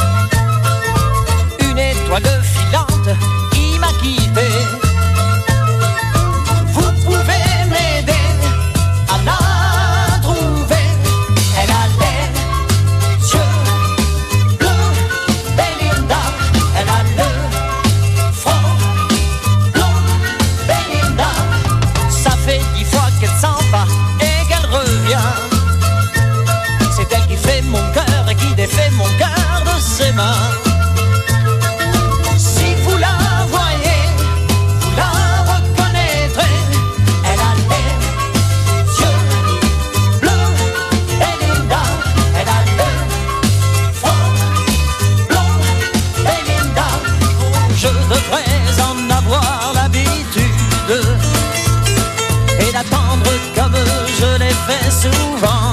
Speaker 15: Si vous la voyez, vous la reconnaîtrez. Elle a les yeux bleus, Belinda. Elle a le front blond, Belinda. Je devrais en avoir l'habitude et d'attendre comme je l'ai fait souvent.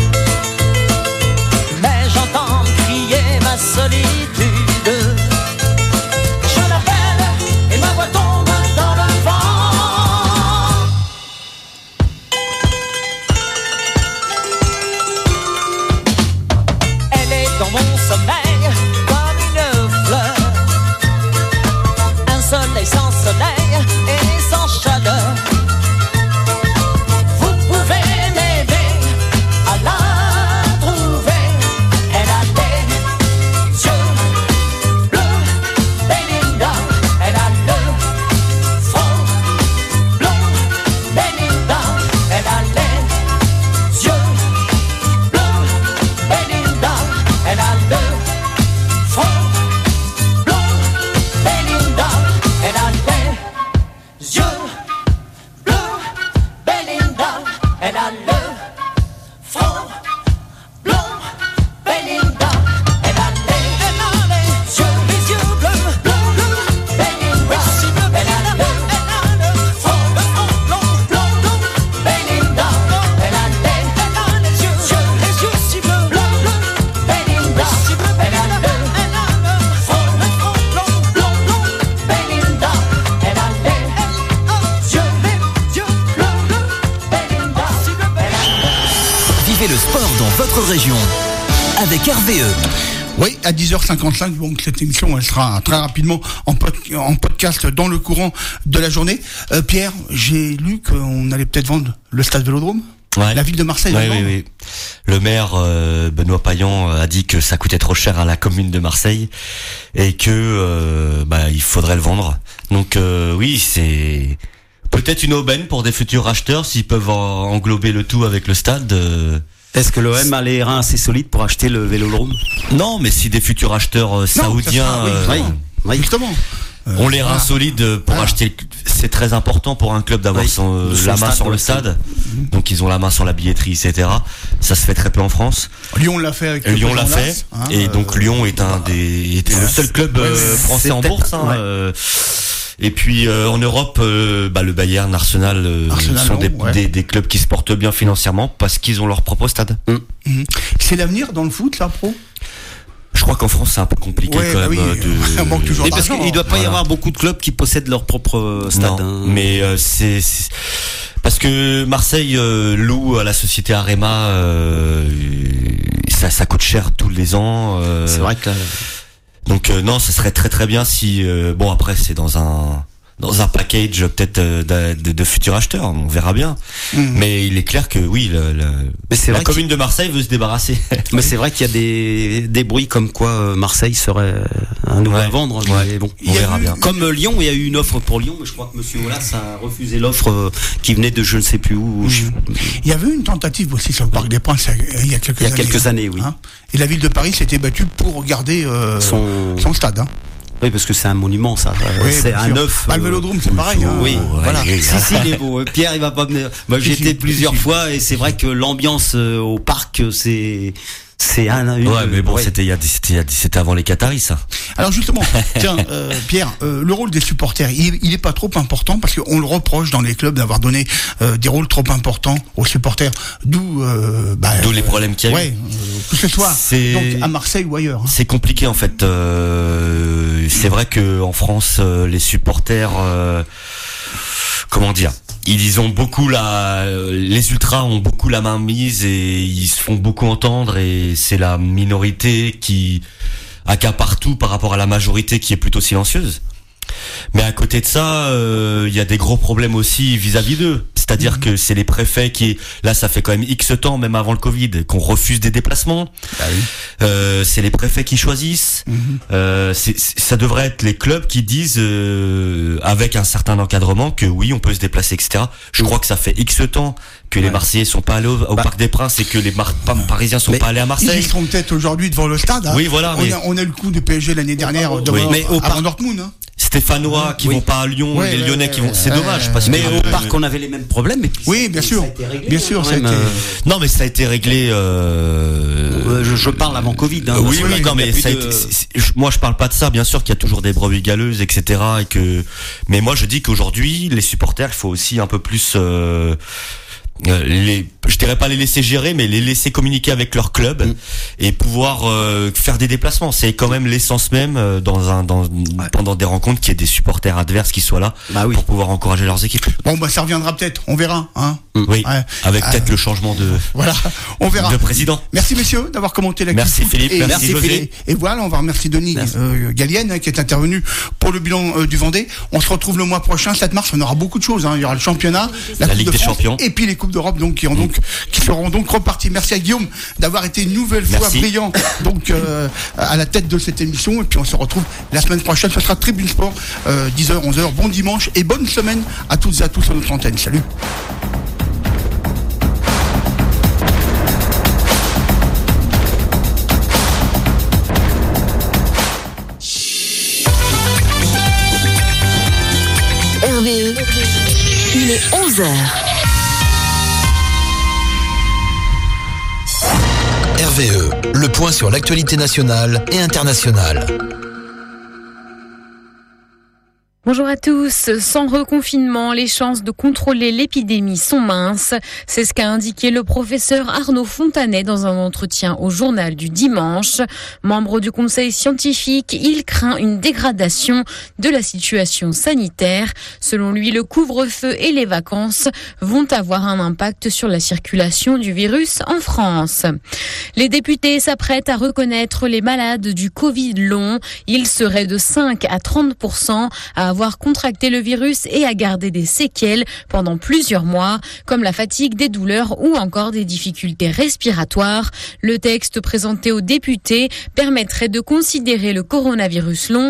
Speaker 15: Mais j'entends crier ma solitude. Je l'appelle et ma voix tombe dans le vent. Elle est dans mon sommeil comme une fleur. Un soleil sans soleil et sans chaleur. Vous pouvez m'aider à la trouver. Elle a les yeux bleus, Belinda. Elle a le front blond, Belinda. Elle a les yeux bleus, Belinda. Elle a le front blond, Belinda. Elle a les yeux bleus, Belinda. Elle a le front blond, Belinda. Elle a les, elle a les yeux, les yeux bleus, bleus, bleus, Belinda. Elle a le, elle a le front, le front blond, blond, blond, Belinda. Elle a les, elle a les yeux, les yeux si bleus, bleus, bleus, Belinda. Elle a le, elle a le front, le front blond, blond, blond, Belinda. Elle a les yeux, les yeux bleus, bleus, Belinda.
Speaker 13: Vivez le sport dans votre région avec R V E.
Speaker 6: Oui, à dix heures cinquante-cinq, donc cette émission, elle sera très rapidement en, pod- en podcast dans le courant de la journée. Euh, Pierre, j'ai lu qu'on allait peut-être vendre le stade Vélodrome.
Speaker 7: Ouais.
Speaker 6: La ville de Marseille.
Speaker 7: Oui,
Speaker 6: va
Speaker 7: oui,
Speaker 6: vendre.
Speaker 7: oui. Le maire euh, Benoît Payan a dit que ça coûtait trop cher à la commune de Marseille et que euh, bah, il faudrait le vendre. Donc euh, oui, c'est peut-être une aubaine pour des futurs acheteurs s'ils peuvent en- englober le tout avec le stade. euh,
Speaker 8: Est-ce que l'O M a les reins assez solides pour acheter le Vélodrome?
Speaker 7: Non, mais si des futurs acheteurs euh, saoudiens
Speaker 6: ça sera- oui,
Speaker 7: euh,
Speaker 6: justement.
Speaker 8: Oui.
Speaker 6: Justement. Euh,
Speaker 7: ont les reins
Speaker 6: voilà.
Speaker 7: solides pour
Speaker 6: Voilà.
Speaker 7: acheter, le- c'est très important pour un club d'avoir
Speaker 8: Oui.
Speaker 7: son, euh,
Speaker 8: Son
Speaker 7: la main
Speaker 8: stade,
Speaker 7: sur le
Speaker 8: ouais.
Speaker 7: stade. Donc ils ont la main sur la billetterie, et cetera. Ça se fait très peu en France.
Speaker 6: Lyon l'a fait avec le
Speaker 7: Lyon l'a
Speaker 6: président
Speaker 7: fait,
Speaker 6: Las, hein,
Speaker 7: et
Speaker 6: euh,
Speaker 7: donc Lyon est un des, était le seul club
Speaker 6: Ouais,
Speaker 7: euh,
Speaker 6: ouais,
Speaker 7: français
Speaker 8: c'est
Speaker 7: en
Speaker 8: peut-être-
Speaker 7: bourse. Hein,
Speaker 8: ouais.
Speaker 7: euh, et puis euh, en Europe, euh, bah, le Bayern, Arsenal, euh,
Speaker 6: Arsenal,
Speaker 7: sont des,
Speaker 6: non, ouais.
Speaker 7: des, des clubs qui se portent bien financièrement parce qu'ils ont leur propre stade.
Speaker 6: Mhm. C'est l'avenir dans le foot, ça, pro?
Speaker 7: Je crois qu'en France c'est un peu compliqué
Speaker 6: Ouais,
Speaker 7: quand
Speaker 6: bah
Speaker 7: même.
Speaker 6: oui,
Speaker 7: euh, de...
Speaker 6: on manque toujours
Speaker 8: Oui, parce
Speaker 6: d'argent.
Speaker 8: qu'il doit pas y
Speaker 7: Voilà.
Speaker 8: avoir beaucoup de clubs qui possèdent leur propre euh, stade.
Speaker 7: Non,
Speaker 8: hein.
Speaker 7: mais euh, c'est, c'est- parce que Marseille euh, loue à la société Arema, euh, ça, ça coûte cher tous les ans. euh,
Speaker 8: C'est vrai que là,
Speaker 7: Donc euh, non, ce serait très très bien si euh, bon après c'est dans un dans un package peut-être euh, de, de, de futurs acheteurs, on verra bien.
Speaker 6: Mhm.
Speaker 7: Mais il est clair que oui, le, le-
Speaker 8: Mais c'est
Speaker 7: la
Speaker 8: vrai
Speaker 7: commune de Marseille veut se débarrasser.
Speaker 8: mais c'est vrai qu'il y a des, des bruits comme quoi euh, Marseille serait un nouveau
Speaker 7: Ouais.
Speaker 8: à vendre.
Speaker 7: Ouais.
Speaker 8: Mais bon,
Speaker 6: Il y
Speaker 7: On
Speaker 6: a
Speaker 7: verra
Speaker 6: eu-
Speaker 7: bien.
Speaker 8: comme euh, Lyon, il y a eu une offre pour Lyon, mais je crois que Monsieur Aulas a refusé l'offre euh, qui venait de je ne sais plus où. Je-
Speaker 6: Il y avait eu une tentative aussi sur le Parc des Princes il y a quelques
Speaker 8: Il y a
Speaker 6: années.
Speaker 8: quelques
Speaker 6: hein.
Speaker 8: années, oui.
Speaker 6: Hein. Et la ville de Paris s'était battue pour garder euh,
Speaker 8: Son-
Speaker 6: son stade. Hein.
Speaker 8: Oui, parce que c'est un monument, ça. Euh,
Speaker 6: Oui,
Speaker 8: c'est
Speaker 6: bien
Speaker 8: un
Speaker 6: sûr.
Speaker 8: neuf.
Speaker 6: Bah, le
Speaker 8: euh,
Speaker 6: Vélodrome, c'est pareil. Hein.
Speaker 8: Oui,
Speaker 6: voilà.
Speaker 8: Si, si, il est beau. Pierre, il va pas venir. Moi,
Speaker 6: Si,
Speaker 8: j'ai
Speaker 6: si,
Speaker 8: été plusieurs
Speaker 6: si, si.
Speaker 8: fois et c'est vrai que l'ambiance euh, au parc, c'est, c'est un, une,
Speaker 7: Ouais, mais bon,
Speaker 8: ouais.
Speaker 7: c'était il y a des- c'était il y a des- c'était avant les Qataris ça.
Speaker 6: Alors justement, tiens, euh, Pierre, euh, le rôle des supporters, il, il est pas trop important parce qu'on le reproche dans les clubs d'avoir donné euh, des rôles trop importants aux supporters. D'où, euh, bah,
Speaker 7: D'où les problèmes qu'il y a eu.
Speaker 6: Ouais, euh, que ce soit
Speaker 7: C'est-
Speaker 6: donc à Marseille ou ailleurs. hein.
Speaker 7: C'est compliqué en fait. Euh, c'est vrai que en France, euh, les supporters, euh, comment dire, ils ont beaucoup la, les ultras ont beaucoup la main mise et ils se font beaucoup entendre et c'est la minorité qui accapare tout par rapport à la majorité qui est plutôt silencieuse. Mais à côté de ça, euh, il y a des gros problèmes aussi vis-à-vis d'eux. C'est-à-dire mmh. que c'est les préfets qui, là, ça fait quand même X temps, même avant le Covid, qu'on refuse des déplacements.
Speaker 6: Ah oui.
Speaker 7: Euh, c'est les préfets qui choisissent. Mmh. Euh, c'est, c'est, ça devrait être les clubs qui disent, euh, avec un certain encadrement, que oui, on peut se déplacer, et cetera. Je mmh. crois que ça fait X temps que ouais. les Marseillais sont pas allés au, au bah. Parc des Princes et que les Mar- Parisiens sont mais pas allés à Marseille.
Speaker 6: Ils seront peut-être aujourd'hui devant le stade. Hein.
Speaker 7: Oui, voilà.
Speaker 6: On,
Speaker 7: mais...
Speaker 6: a, on a le coup de P S G l'année dernière devant,
Speaker 7: oui. mais au
Speaker 6: avant par... Dortmund. Hein.
Speaker 7: Stéphanois qui oui. vont pas à Lyon,
Speaker 6: ouais,
Speaker 7: les Lyonnais
Speaker 6: ouais,
Speaker 7: qui vont. C'est
Speaker 6: ouais,
Speaker 7: dommage
Speaker 6: ouais,
Speaker 7: parce
Speaker 8: mais
Speaker 7: que
Speaker 8: au euh, parc on avait les mêmes problèmes. Mais
Speaker 6: oui, bien sûr, réglé, bien sûr, ça a été.
Speaker 7: Euh... Non, mais ça a été réglé. Euh...
Speaker 8: Je, je parle avant Covid. Hein,
Speaker 7: oui, oui, non, mais ça a
Speaker 8: de...
Speaker 7: été. C'est, c'est, moi, je parle pas de ça. Bien sûr qu'il y a toujours des brebis galeuses, et cetera. Et que, mais moi, je dis qu'aujourd'hui, les supporters, il faut aussi un peu plus. Euh... Les, je dirais pas les laisser gérer, mais les laisser communiquer avec leur club mmh. et pouvoir euh, faire des déplacements. C'est quand même l'essence même euh, dans un, dans, ouais. pendant des rencontres qu'il y ait des supporters adverses qui soient là bah oui. pour pouvoir encourager leurs équipes.
Speaker 6: Bon, bah ça reviendra peut-être, on verra. Hein
Speaker 7: mmh. Oui,
Speaker 6: ouais.
Speaker 7: avec euh, peut-être le changement de,
Speaker 6: voilà, on verra.
Speaker 7: de président.
Speaker 6: Merci messieurs d'avoir commenté la
Speaker 7: Merci Philippe,
Speaker 6: et,
Speaker 7: merci,
Speaker 6: merci
Speaker 7: José.
Speaker 6: Philippe. Et voilà, on va remercier Denis euh, Gallienne hein, qui est intervenu pour le bilan euh, du Vendée. On se retrouve le mois prochain, sept mars, on aura beaucoup de choses. Hein. Il y aura le championnat, la,
Speaker 7: la
Speaker 6: Coupe
Speaker 7: Ligue
Speaker 6: de
Speaker 7: des
Speaker 6: France,
Speaker 7: Champions
Speaker 6: et puis les Coupes d'Europe donc qui ont donc qui seront donc repartis. Merci à Guillaume d'avoir été une nouvelle fois
Speaker 7: Merci.
Speaker 6: brillant donc euh, à la tête de cette émission et puis on se retrouve la semaine prochaine. Ce sera Tribune Sport euh, dix heures onze heures. Bon dimanche et bonne semaine à toutes et à tous sur notre antenne. Salut.
Speaker 10: R V E, il est onze heures.
Speaker 3: R V E, le point sur l'actualité nationale et internationale.
Speaker 4: Bonjour à tous. Sans reconfinement, les chances de contrôler l'épidémie sont minces. C'est ce qu'a indiqué le professeur Arnaud Fontanet dans un entretien au journal du dimanche. Membre du conseil scientifique, il craint une dégradation de la situation sanitaire. Selon lui, le couvre-feu et les vacances vont avoir un impact sur la circulation du virus en France. Les députés s'apprêtent à reconnaître les malades du Covid long. Ils seraient de cinq à trente pour cent à avoir contracté le virus et à garder des séquelles pendant plusieurs mois, comme la fatigue, des douleurs ou encore des difficultés respiratoires. Le texte présenté aux députés permettrait de considérer le coronavirus long